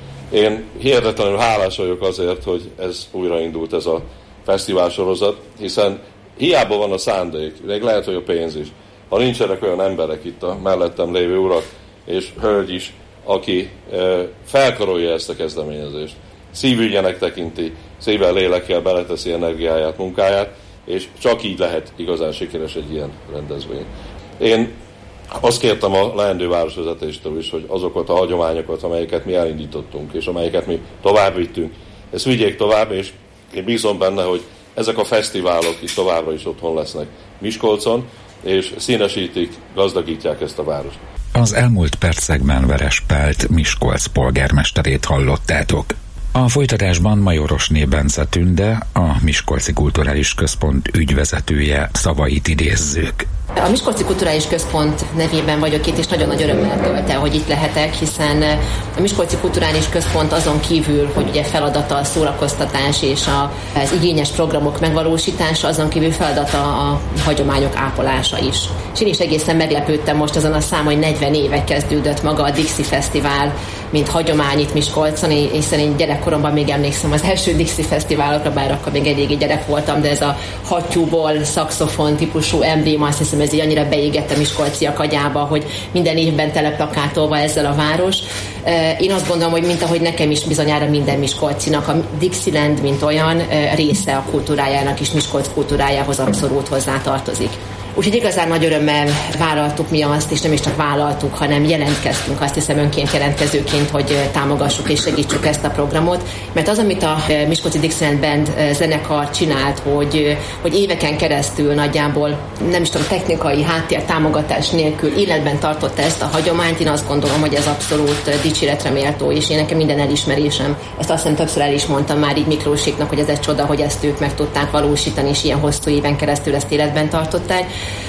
[SPEAKER 12] Én hihetetlenül hálás vagyok azért, hogy ez újraindult ez a fesztiválsorozat, hiszen hiába van a szándék, még lehet, hogy a pénz is. Ha nincsenek olyan emberek itt a mellettem lévő urak és hölgy is, aki felkarolja ezt a kezdeményezést, szívügyének tekinti, szívvel, lélekkel beleteszi energiáját, munkáját, és csak így lehet igazán sikeres egy ilyen rendezvény. Én azt kértem a leendő városvezetéstől is, hogy azokat a hagyományokat, amelyeket mi elindítottunk, és amelyeket mi tovább vittünk, ezt vigyék tovább, és én bízom benne, hogy ezek a fesztiválok itt továbbra is otthon lesznek Miskolcon, és színesítik, gazdagítják ezt a várost.
[SPEAKER 11] Az elmúlt percekben Veres Pált Miskolc polgármesterét hallottátok. A folytatásban Majorosné Bence Tünde, a Miskolci Kulturális Központ ügyvezetője szavait idézzük.
[SPEAKER 13] A Miskolci Kulturális Központ nevében vagyok itt, és nagyon nagy örömmel tölt el, hogy itt lehetek, hiszen a Miskolci Kulturális Központ azon kívül, hogy ugye feladata a szórakoztatás és az igényes programok megvalósítása, azon kívül feladata a hagyományok ápolása is. És én is egészen meglepődtem most azon a szám, hogy 40 éve kezdődött maga a Dixie Fesztivál, mint hagyomány itt Miskolcon, hiszen én gyerekkoromban még emlékszem az első Dixie Fesztiválokra, bár akkor még eléggé gyerek voltam, de ez a hattyúból szaxofon típusú emblém, azt hiszem hiszem, ez így annyira beégett a miskolciak agyába, hogy minden évben teleplakátolva ezzel a város. Én azt gondolom, hogy mint ahogy nekem is bizonyára minden miskolcinak, a Dixieland, mint olyan része a kultúrájának is, Miskolc kultúrájához abszolút hozzátartozik. Úgyhogy igazán nagy örömmel vállaltuk mi azt, és nem is csak vállaltuk, hanem jelentkeztünk, azt hiszem önként jelentkezőként, hogy támogassuk és segítsük ezt a programot. Mert az, amit a Miskolci Dixieland Band zenekar csinált, hogy éveken keresztül nagyjából, nem is tudom, technikai háttér támogatás nélkül életben tartotta ezt a hagyományt, én azt gondolom, hogy ez abszolút dicséretre méltó, és én nekem minden elismerésem. Ezt azt hiszem többször el is mondtam már így Miklóséknak, hogy ez egy csoda, hogy ezt ők meg tudták valósítani, és ilyen hosszú éven keresztül ezt életben tartották.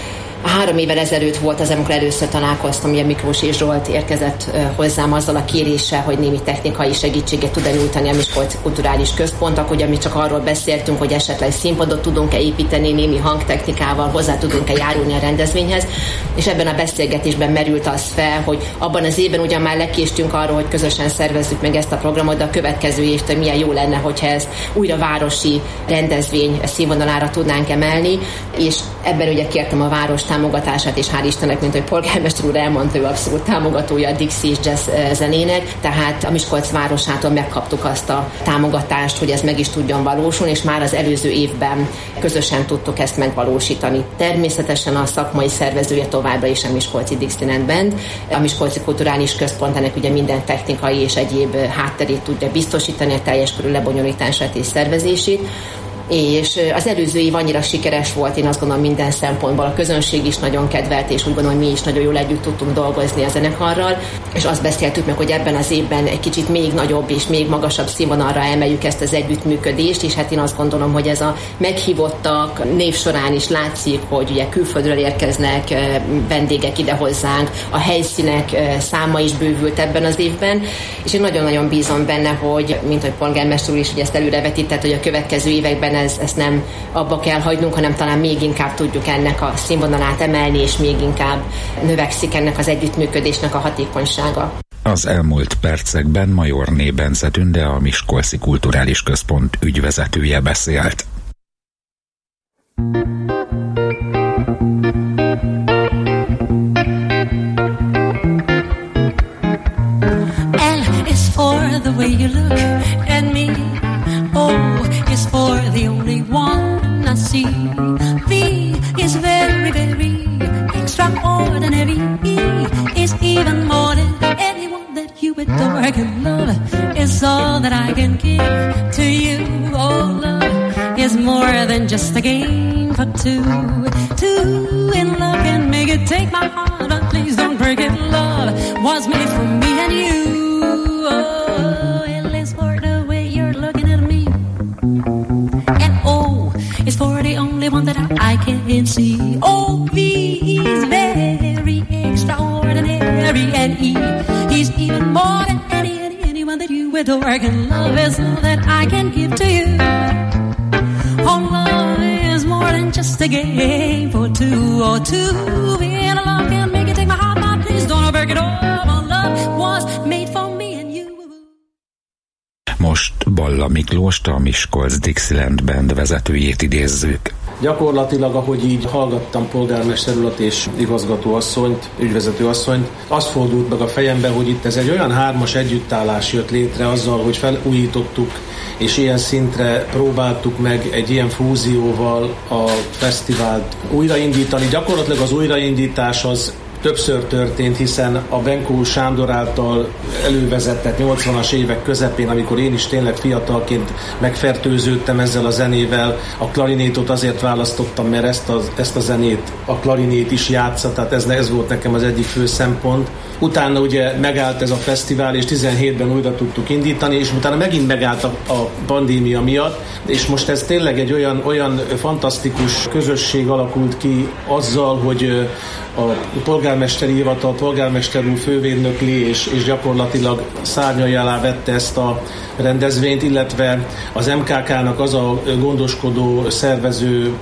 [SPEAKER 13] 3 évvel ezelőtt volt az, amikor először találkoztam, ugye Miklós és Zsolt érkezett hozzám azzal a kéréssel, hogy némi technikai segítséget tud nyújtani a Miskolci Kulturális Központ, ugye mi csak arról beszéltünk, hogy esetleg színpadot tudunk-e építeni, némi hangtechnikával hozzá tudunk-e járulni a rendezvényhez, és ebben a beszélgetésben merült az fel, hogy abban az évben ugyan már lekéstünk arról, hogy közösen szervezzük meg ezt a programot, de a következő évtől milyen jó lenne, hogyha ezt újra városi rendezvény színvonalára tudnánk emelni, és ebben ugye kértem a város támogatását, és hál' Istennek, mint hogy polgármester úr elmondta, ő abszolút támogatója a Dixie és jazz zenének, tehát a Miskolc városától megkaptuk azt a támogatást, hogy ez meg is tudjon valósulni, és már az előző évben közösen tudtuk ezt megvalósítani. Természetesen a szakmai szervezője továbbra is a Miskolci Dixieland Band, a Miskolci Kulturális Központ ennek ugye minden technikai és egyéb hátterét tudja biztosítani, a teljes körű lebonyolítását és szervezését. És az előző év annyira sikeres volt, én azt gondolom minden szempontból, a közönség is nagyon kedvelt, és úgy gondolom, hogy mi is nagyon jól együtt tudtunk dolgozni a zenekarral, és azt beszéltük meg, hogy ebben az évben egy kicsit még nagyobb és még magasabb színvonalra emeljük ezt az együttműködést, és hát én azt gondolom, hogy ez a meghívottak név során is látszik, hogy ugye külföldről érkeznek vendégek ide hozzánk, a helyszínek száma is bővült ebben az évben, és én nagyon-nagyon bízom benne, hogy, mint hogy polgármester úr is ugye ezt előrevetített, hogy a következő években ezt nem abba kell hagynunk, hanem talán még inkább tudjuk ennek a színvonalát emelni, és még inkább növekszik ennek az együttműködésnek a hatékonysága.
[SPEAKER 11] Az elmúlt percekben Majorné Bence Tünde, a Miskolci Kulturális Központ ügyvezetője beszélt.
[SPEAKER 14] L is for the way you look at me. O is for the only one I see. V is very, very extraordinary. E is even more than anyone that you adore. And love is all that I can give to you. Oh, love is more than just a game for two. Two in love can make it, take my heart, but please don't break it. Love was made for me and you. Oh, L is for the way you're looking at me. And O is for the only one that I can see. O, V is very extraordinary. And E, he's even more than anyone that you adore. And love is all that I can give to you. Oh, love is more than just a game for two. Or two in a love can make it, take my heart, my please don't break it off. Oh, love was made for me and you.
[SPEAKER 11] Most Balla Miklóst, a Miskolc Dixieland Band vezetőjét idézzük.
[SPEAKER 5] Gyakorlatilag, ahogy így hallgattam polgármester urat és igazgatóasszonyt, ügyvezetőasszonyt, az fordult meg a fejembe, hogy itt ez egy olyan hármas együttállás jött létre azzal, hogy felújítottuk, és ilyen szintre próbáltuk meg egy ilyen fúzióval a fesztivált újraindítani. Gyakorlatilag az újraindítás az többször történt, hiszen a Benkó Sándor által elővezetett 80-as évek közepén, amikor én is tényleg fiatalként megfertőződtem ezzel a zenével, a klarinétot azért választottam, mert ezt a zenét a klarinét is játsza, tehát ez volt nekem az egyik fő szempont. Utána ugye megállt ez a fesztivál, és 17-ben újra tudtuk indítani, és utána megint megállt a pandémia miatt, és most ez tényleg egy olyan fantasztikus közösség alakult ki azzal, hogy a polgármesteri hivatal, polgármester úr fővédnökli, és gyakorlatilag szárnyai alá vette ezt a rendezvényt, illetve az MKK-nak az a gondoskodó, szervező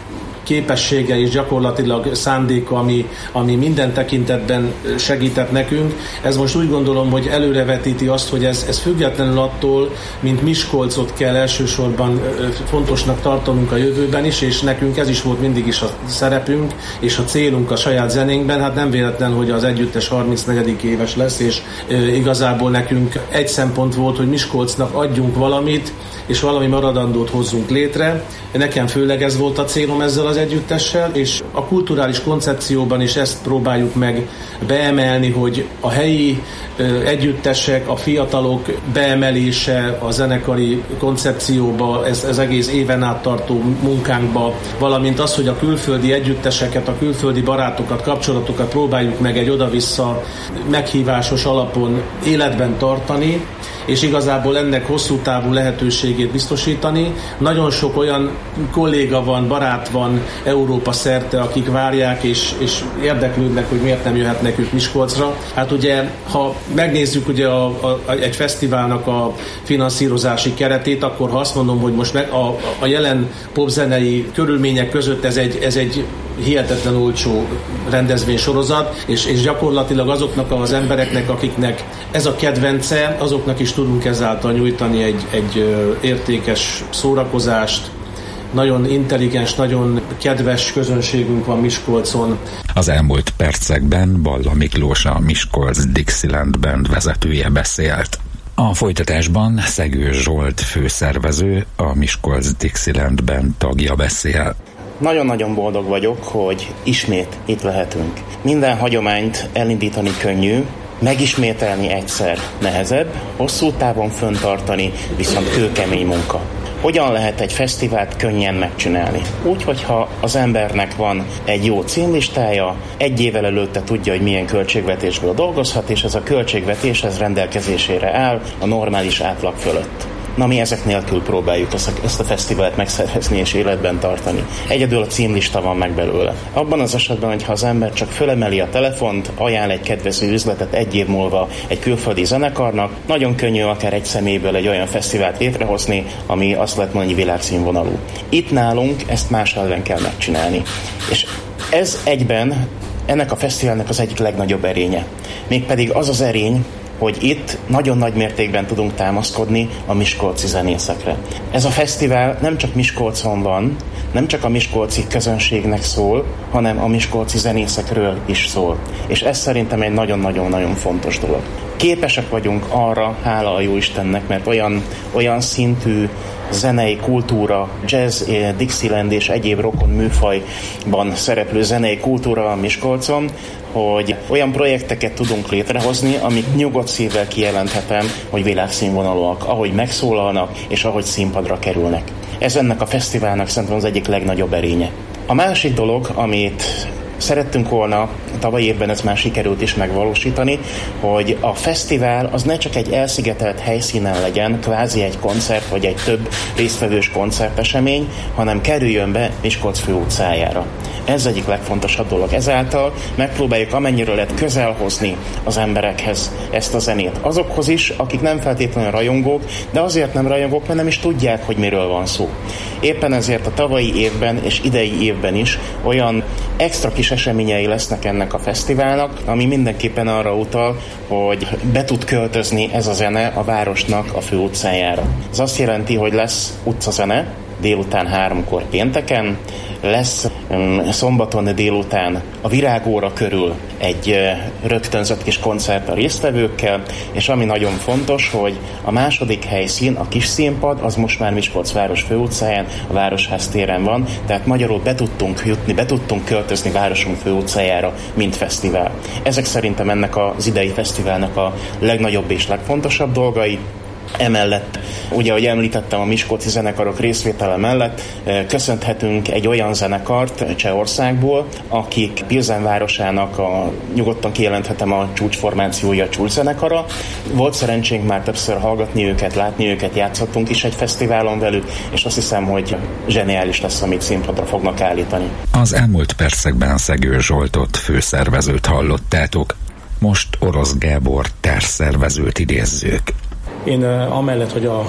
[SPEAKER 5] képessége és gyakorlatilag szándéka, ami minden tekintetben segített nekünk. Ez most úgy gondolom, hogy előrevetíti azt, hogy ez függetlenül attól, mint Miskolcot kell elsősorban fontosnak tartanunk a jövőben is, és nekünk ez is volt mindig is a szerepünk, és a célunk a saját zenénkben. Hát nem véletlen, hogy az együttes 34. éves lesz, és igazából nekünk egy szempont volt, hogy Miskolcnak adjunk valamit, és valami maradandót hozzunk létre. Nekem főleg ez volt a célom ezzel az együttessel, és a kulturális koncepcióban is ezt próbáljuk meg beemelni, hogy a helyi együttesek, a fiatalok beemelése a zenekari koncepcióba, ez egész éven át tartó munkánkba, valamint az, hogy a külföldi együtteseket, a külföldi barátokat, kapcsolatokat próbáljuk meg egy oda-vissza meghívásos alapon életben tartani, és igazából ennek hosszú távú lehetőségét biztosítani. Nagyon sok olyan kolléga van, barát van Európa szerte, akik várják és érdeklődnek, hogy miért nem jöhetnek ők Miskolcra. Hát ugye, ha megnézzük ugye egy fesztiválnak a finanszírozási keretét, akkor ha azt mondom, hogy most a jelen popzenei körülmények között ez egy hihetetlen olcsó rendezvénysorozat, és gyakorlatilag azoknak az embereknek, akiknek ez a kedvence, azoknak is tudunk ezáltal nyújtani egy értékes szórakozást. Nagyon intelligens, nagyon kedves közönségünk van Miskolcon.
[SPEAKER 11] Az elmúlt percekben Balla Miklós, a Miskolc Dixieland Band vezetője beszélt. A folytatásban Szegő Zsolt főszervező, a Miskolc Dixieland Band tagja beszél.
[SPEAKER 15] Nagyon-nagyon boldog vagyok, hogy ismét itt lehetünk. Minden hagyományt elindítani könnyű, megismételni egyszer nehezebb, hosszú távon fenntartani viszont kőkemény munka. Hogyan lehet egy fesztivált könnyen megcsinálni? Úgy, hogyha az embernek van egy jó címlistája, egy évvel előtte tudja, hogy milyen költségvetésből dolgozhat, és ez a költségvetés rendelkezésére áll a normális átlag fölött. Na, mi ezek nélkül próbáljuk ezt a fesztivált megszervezni és életben tartani. Egyedül a címlista van meg belőle. Abban az esetben, hogyha az ember csak fölemeli a telefont, ajánl egy kedvező üzletet egy év múlva egy külföldi zenekarnak, nagyon könnyű akár egy személyből egy olyan fesztivált létrehozni, ami azt lehet mondani világszínvonalú. Itt nálunk ezt más ellen kell megcsinálni. És ez egyben ennek a fesztiválnak az egyik legnagyobb erénye. Mégpedig az az erény, hogy itt nagyon nagy mértékben tudunk támaszkodni a miskolci zenészekre. Ez a fesztivál nem csak Miskolcon van, nem csak a miskolci közönségnek szól, hanem a miskolci zenészekről is szól. És ez szerintem egy nagyon-nagyon-nagyon fontos dolog. Képesek vagyunk arra, hála a Jóistennek, mert olyan szintű zenei kultúra, jazz, Dixieland és egyéb rokon műfajban szereplő zenei kultúra van Miskolcon, hogy olyan projekteket tudunk létrehozni, amik nyugodt szívvel kijelenthetem, hogy világszínvonalúak, ahogy megszólalnak és ahogy színpadra kerülnek. Ez ennek a fesztiválnak szerintem az egyik legnagyobb erénye. A másik dolog, amit szerettünk volna, tavaly évben ez már sikerült is megvalósítani, hogy a fesztivál az ne csak egy elszigetelt helyszínen legyen, kvázi egy koncert vagy egy több résztvevős koncertesemény, hanem kerüljön be Miskolc főutcájára. Ez egyik legfontosabb dolog. Ezáltal megpróbáljuk amennyire lehet közel hozni az emberekhez ezt a zenét. Azokhoz is, akik nem feltétlenül rajongók, de azért nem rajongók, mert nem is tudják, hogy miről van szó. Éppen ezért a tavalyi évben és idei évben is olyan extra kis eseményei lesznek ennek a fesztiválnak, ami mindenképpen arra utal, hogy be tud költözni ez a zene a városnak a főutcájára. Ez azt jelenti, hogy lesz utcazene délután 3-kor pénteken, lesz szombaton délután a Virágóra körül egy rögtönzött kis koncert a résztvevőkkel, és ami nagyon fontos, hogy a második helyszín, a kis színpad, az most már Miskolc város főutcáján, a Városház téren van, tehát magyarul be tudtunk jutni, be tudtunk költözni városunk főutcájára, mint fesztivál. Ezek szerintem ennek az idei fesztiválnak a legnagyobb és legfontosabb dolgai. Emellett, ugye, ahogy említettem, a miskolci zenekarok részvétele mellett köszönhetünk egy olyan zenekart Csehországból, akik Pilzen városának nyugodtan kijelenthetem a csúcsformációja, a csúcszenekara. Volt szerencsénk már többször hallgatni őket, látni őket, játszottunk is egy fesztiválon velük, és azt hiszem, hogy zseniális lesz, amit színpadra fognak állítani.
[SPEAKER 11] Az elmúlt percekben Szegő Zsoltot, főszervezőt hallottátok. Most Orosz Gábor társszervezőt idézzük.
[SPEAKER 5] Én amellett, hogy a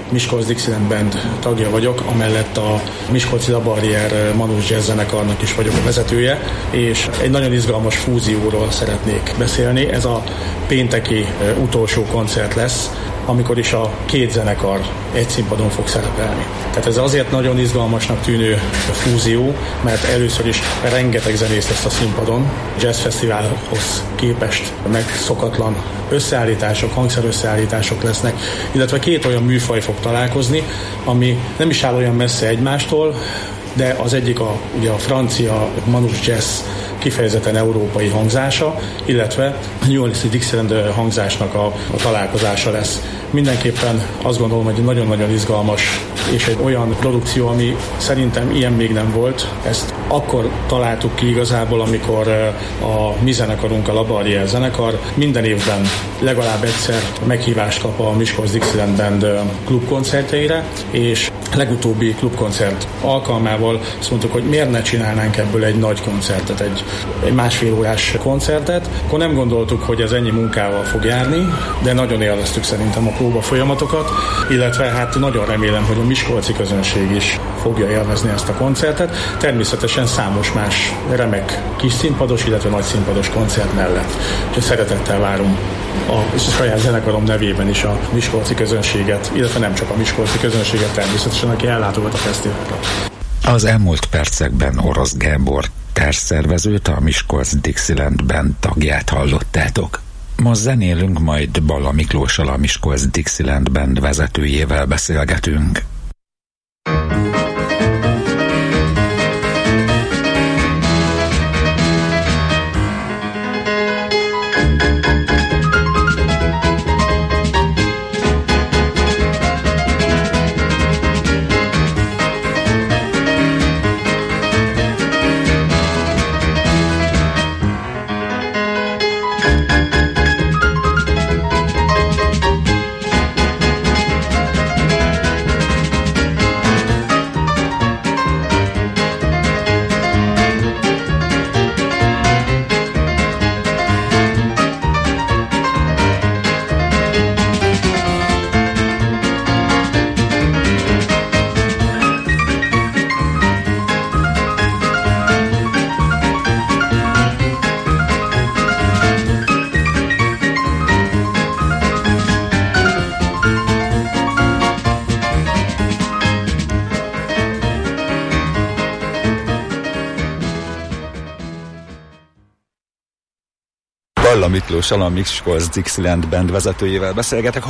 [SPEAKER 16] Miskolc Dixieland Band tagja vagyok, amellett a Miskolci La Barrière Manus Jazz zenekarnak is vagyok a vezetője, és egy nagyon izgalmas fúzióról szeretnék beszélni. Ez a pénteki utolsó koncert lesz, amikor is a két zenekar egy színpadon fog szerepelni. Tehát ez azért nagyon izgalmasnak tűnő fúzió, mert először is rengeteg zenész lesz a színpadon, jazzfesztiválhoz képest megszokatlan összeállítások, hangszerösszeállítások lesznek, illetve két olyan műfaj fog találkozni, ami nem is áll olyan messze egymástól, de az egyik ugye a francia Manus Jazz kifejezetten európai hangzása, illetve a New Orleans Dixieland hangzásnak a találkozása lesz. Mindenképpen azt gondolom, hogy nagyon-nagyon izgalmas és egy olyan produkció, ami szerintem ilyen még nem volt. Ezt akkor találtuk ki igazából, amikor a mi zenekarunk, a La Barrière zenekar minden évben legalább egyszer meghívást kap a Miskolc Dixieland Band klubkoncertjeire, és legutóbbi klubkoncert alkalmával azt mondtuk, hogy miért ne csinálnánk ebből egy nagy koncertet, egy másfél órás koncertet. Akkor nem gondoltuk, hogy ez ennyi munkával fog járni, de nagyon élveztük szerintem a próba folyamatokat, illetve hát nagyon remélem, hogy a miskolci közönség is fogja élvezni ezt a koncertet. Természetesen számos más remek kis színpados, illetve nagy színpados koncert mellett. Úgyhogy szeretettel várom a saját zenekarom nevében is a miskolci közönséget, illetve nem csak a miskolci közönséget természetesen, aki ellátogat a fesztiválra.
[SPEAKER 11] Az elmúlt percekben Orosz Gábor társszervezőt, a Miskolc Dixieland Band tagját hallottátok. Most zenélünk, majd Balla Miklóssal, a Miskolc Dixieland Band vezetőjével beszélgetünk.
[SPEAKER 17] Balla Miklóssal, a Miskolc Dixieland Band vezetőjével beszélgetek.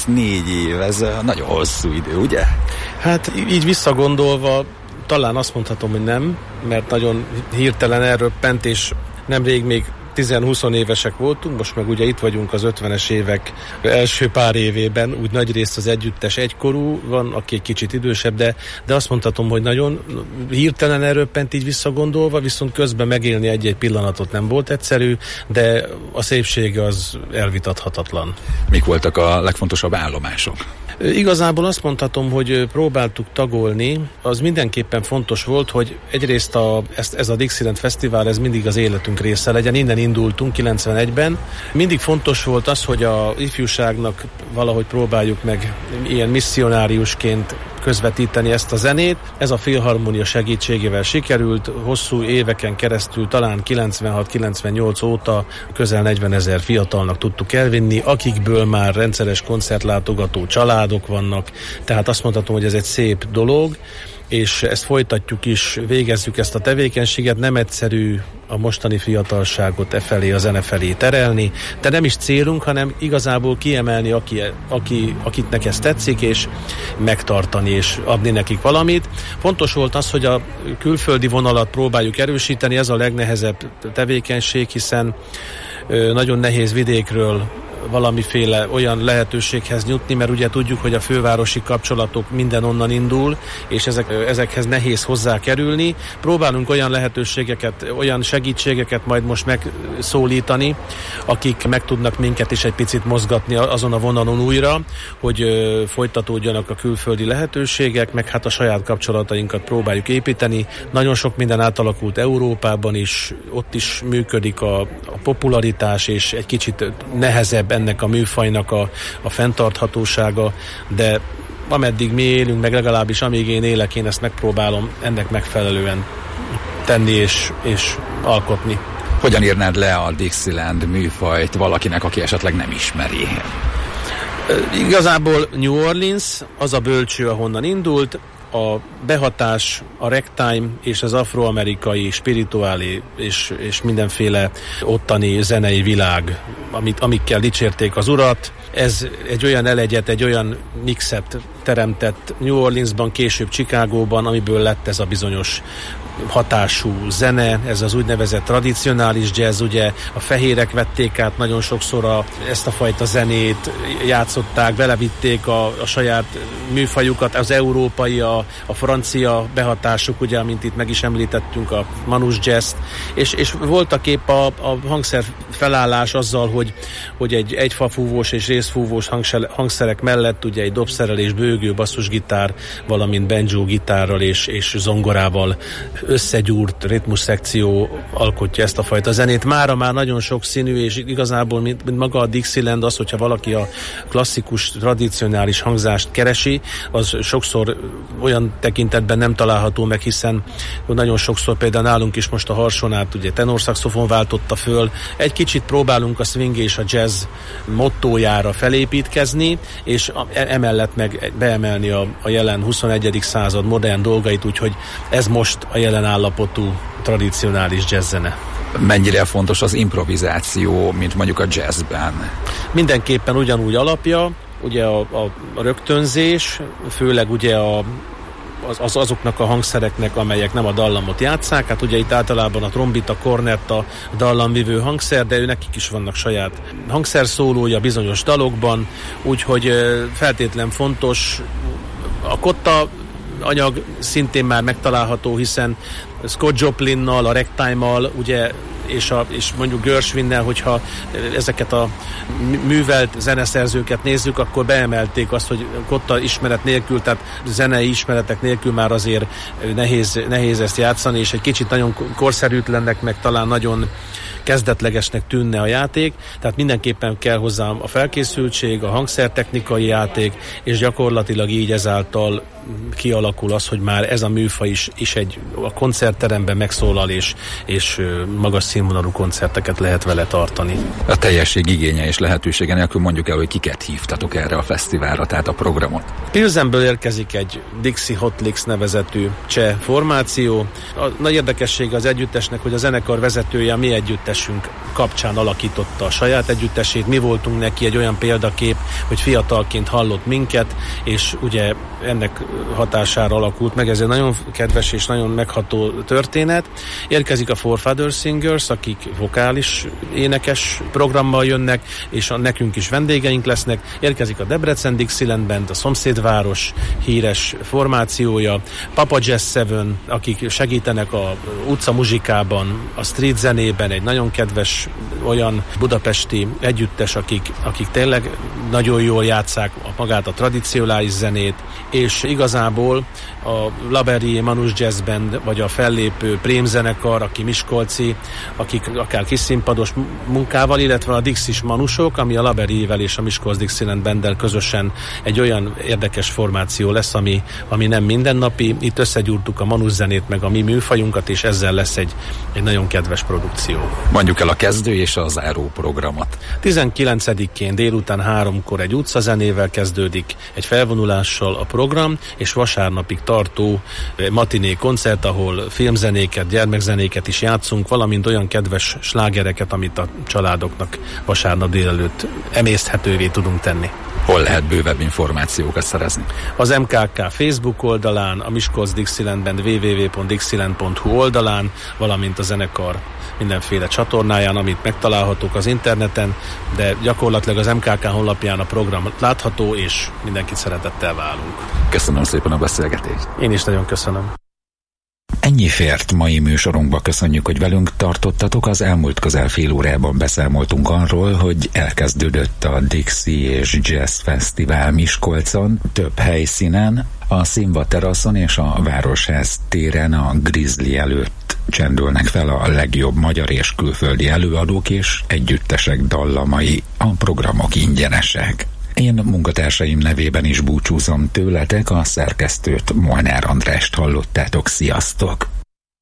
[SPEAKER 17] 34 év, ez nagyon hosszú idő, ugye?
[SPEAKER 5] Hát így visszagondolva talán azt mondhatom, hogy nem, mert nagyon hirtelen elröppent, és nemrég még 10-20 évesek voltunk, most meg ugye itt vagyunk az 50-es évek első pár évében, úgy nagy részt az együttes egykorú, van, aki egy kicsit idősebb, de azt mondhatom, hogy nagyon hirtelen elröppent így visszagondolva, viszont közben megélni egy-egy pillanatot nem volt egyszerű, de a szépsége az elvitathatatlan.
[SPEAKER 17] Mik voltak a legfontosabb állomások?
[SPEAKER 5] Igazából azt mondhatom, hogy próbáltuk tagolni, az mindenképpen fontos volt, hogy egyrészt ez a Dixieland Fesztivál, ez mindig az életünk része legyen, innen indultunk 91-ben. Mindig fontos volt az, hogy a ifjúságnak valahogy próbáljuk meg ilyen misszionáriusként közvetíteni ezt a zenét. Ez a Filharmonia segítségével sikerült, hosszú éveken keresztül, talán 96-98 óta közel 40 000 fiatalnak tudtuk elvinni, akikből már rendszeres koncertlátogató családok vannak, tehát azt mondhatom, hogy ez egy szép dolog, és ezt folytatjuk is, végezzük ezt a tevékenységet, nem egyszerű a mostani fiatalságot a zene felé terelni, de nem is célunk, hanem igazából kiemelni, akiknek ez tetszik, és megtartani, és adni nekik valamit. Fontos volt az, hogy a külföldi vonalat próbáljuk erősíteni, ez a legnehezebb tevékenység, hiszen nagyon nehéz vidékről valamiféle olyan lehetőséghez jutni, mert ugye tudjuk, hogy a fővárosi kapcsolatok minden onnan indul, és ezekhez nehéz hozzákerülni. Próbálunk olyan lehetőségeket, olyan segítségeket majd most megszólítani, akik meg tudnak minket is egy picit mozgatni azon a vonalon újra, hogy folytatódjanak a külföldi lehetőségek, meg hát a saját kapcsolatainkat próbáljuk építeni. Nagyon sok minden átalakult Európában is, ott is működik a popularitás, és egy kicsit nehezebb ennek a műfajnak a fenntarthatósága, de ameddig mi élünk, meg legalábbis amíg én élek, én ezt megpróbálom ennek megfelelően tenni és alkotni.
[SPEAKER 17] Hogyan írnád le a Dixieland műfajt valakinek, aki esetleg nem ismeri?
[SPEAKER 5] Igazából New Orleans az a bölcső, ahonnan indult, a behatás, a ragtime és az afroamerikai spirituálé és mindenféle ottani zenei világ, amikkel dicsérték az urat. Ez egy olyan elegyet, egy olyan mixet teremtett New Orleansban, később Chicagóban, amiből lett ez a bizonyos hatású zene, ez az úgynevezett tradicionális jazz, ugye a fehérek vették át nagyon sokszor ezt a fajta zenét, játszották, belevitték a saját műfajukat, az európai, a francia behatásuk, ugye, amint itt meg is említettünk, a manouche jazz, és voltak épp a hangszer felállás azzal, hogy egy egyfafúvós és részfúvós hangszerek mellett ugye egy dobszerrel és bőgő basszusgitár, valamint banjo gitárral és zongorával összegyúrt ritmusszekció alkotja ezt a fajta zenét. Mára már nagyon sok színű, és igazából, mint maga a Dixieland, az, hogyha valaki a klasszikus, tradicionális hangzást keresi, az sokszor olyan tekintetben nem található meg, hiszen nagyon sokszor például nálunk is most a Harsonát ugye tenorszaxofon váltotta föl. Egy kicsit próbálunk a swing és a jazz mottójára felépítkezni, és emellett meg beemelni a jelen 21. század modern dolgait, úgyhogy ez most a jelen állapotú tradicionális jazzzene.
[SPEAKER 17] Mennyire fontos az improvizáció, mint mondjuk a jazzben?
[SPEAKER 5] Mindenképpen ugyanúgy alapja, ugye a rögtönzés, főleg ugye azoknak a hangszereknek, amelyek nem a dallamot játsszák. Hát ugye itt általában a trombita, kornett a dallamvivő hangszer, de nekik is vannak saját hangszerszólója bizonyos dalokban, úgyhogy feltétlen fontos. A kotta anyag szintén már megtalálható, hiszen Scott Joplinnal, a ragtime-mal, ugye, és mondjuk Gershwinnel, hogyha ezeket a művelt zeneszerzőket nézzük, akkor beemelték azt, hogy kotta ismeret nélkül, tehát zenei ismeretek nélkül már azért nehéz ezt játszani, és egy kicsit nagyon korszerűtlennek, meg talán nagyon kezdetlegesnek tűnne a játék, tehát mindenképpen kell hozzá a felkészültség, a hangszertechnikai játék, és gyakorlatilag így ezáltal kialakul az, hogy már ez a műfaj is a koncertteremben megszólal, és magas színvonalú koncerteket lehet vele tartani.
[SPEAKER 17] A teljesség igénye és lehetősége nélkül mondjuk el, hogy kiket hívtatok erre a fesztiválra, tehát a programot.
[SPEAKER 5] Pilsenből érkezik egy Dixie Hot Licks nevezetű cseh formáció. A nagy érdekessége az együttesnek, hogy a zenekar vezetője a mi együttesünk kapcsán alakította a saját együttesét. Mi voltunk neki egy olyan példakép, hogy fiatalként hallott minket, és ugye ennek hatására alakult meg. Ez egy nagyon kedves és nagyon megható történet. Érkezik a Forefather Singers, akik vokális énekes programmal jönnek, és nekünk is vendégeink lesznek. Érkezik a Debrecen Dixieland Band, a szomszédváros híres formációja, Papa Jazz 7, akik segítenek a utca muzsikában, a street zenében, egy nagyon kedves olyan budapesti együttes, akik tényleg nagyon jól játsszák magát a tradicionális zenét, és igazából a Laberié Manouche Jazz Band, vagy a fellépő Prém zenekar, aki miskolci, akik akár kis színpados munkával, illetve a Dixis Manusok, ami a Laberiével és a Miskolc Dixieland Banddel közösen egy olyan érdekes formáció lesz, ami nem mindennapi. Itt összegyúrtuk a manouche zenét, meg a mi műfajunkat, és ezzel lesz egy nagyon kedves produkció.
[SPEAKER 17] Mondjuk el a kezdő és a záró programot.
[SPEAKER 5] 19-én délután 3-kor egy utcazenével kezdődik, egy felvonulással a program, és vasárnapig tartó matiné koncert, ahol filmzenéket, gyermekzenéket is játszunk, valamint olyan kedves slágereket, amit a családoknak vasárnap délelőtt emészthetővé tudunk tenni.
[SPEAKER 17] Hol lehet bővebb információkat szerezni?
[SPEAKER 5] Az MKK Facebook oldalán, a Miskolc Dixieland Band www.dixieland.hu oldalán, valamint a zenekar mindenféle csatornáján, amit megtalálhatók az interneten, de gyakorlatilag az MKK honlapján a program látható, és mindenkit szeretettel várunk.
[SPEAKER 17] Köszönöm szépen a beszélgetést.
[SPEAKER 5] Én is nagyon köszönöm.
[SPEAKER 11] Ennyi fért mai műsorunkba, köszönjük, hogy velünk tartottatok. Az elmúlt közel fél órában beszámoltunk arról, hogy elkezdődött a Dixie és Jazz Fesztivál Miskolcon, több helyszínen, a Színva teraszon és a Városház téren a Grizzly előtt csendülnek fel a legjobb magyar és külföldi előadók és együttesek dallamai. A programok ingyenesek. Én munkatársaim nevében is búcsúzom tőletek, a szerkesztőt, Molnár Andrást hallottátok, sziasztok!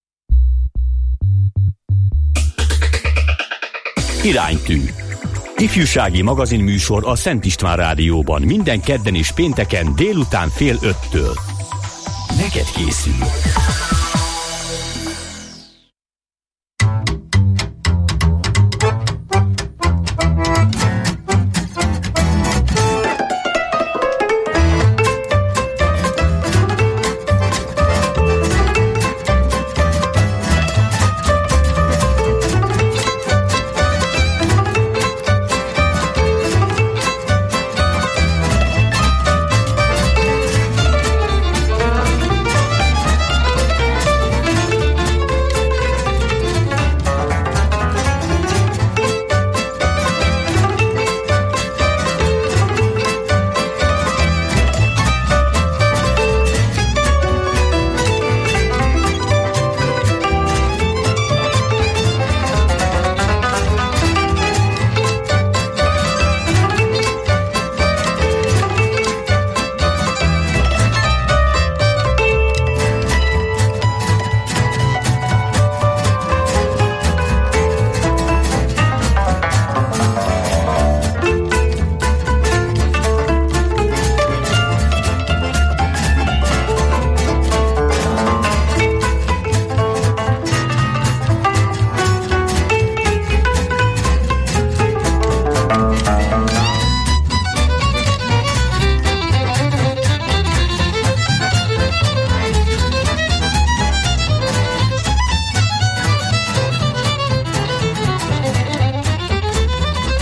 [SPEAKER 10] Iránytű. Ifjúsági magazinműsor a Szent István Rádióban minden kedden és pénteken délután 4:30-től. Neked készül.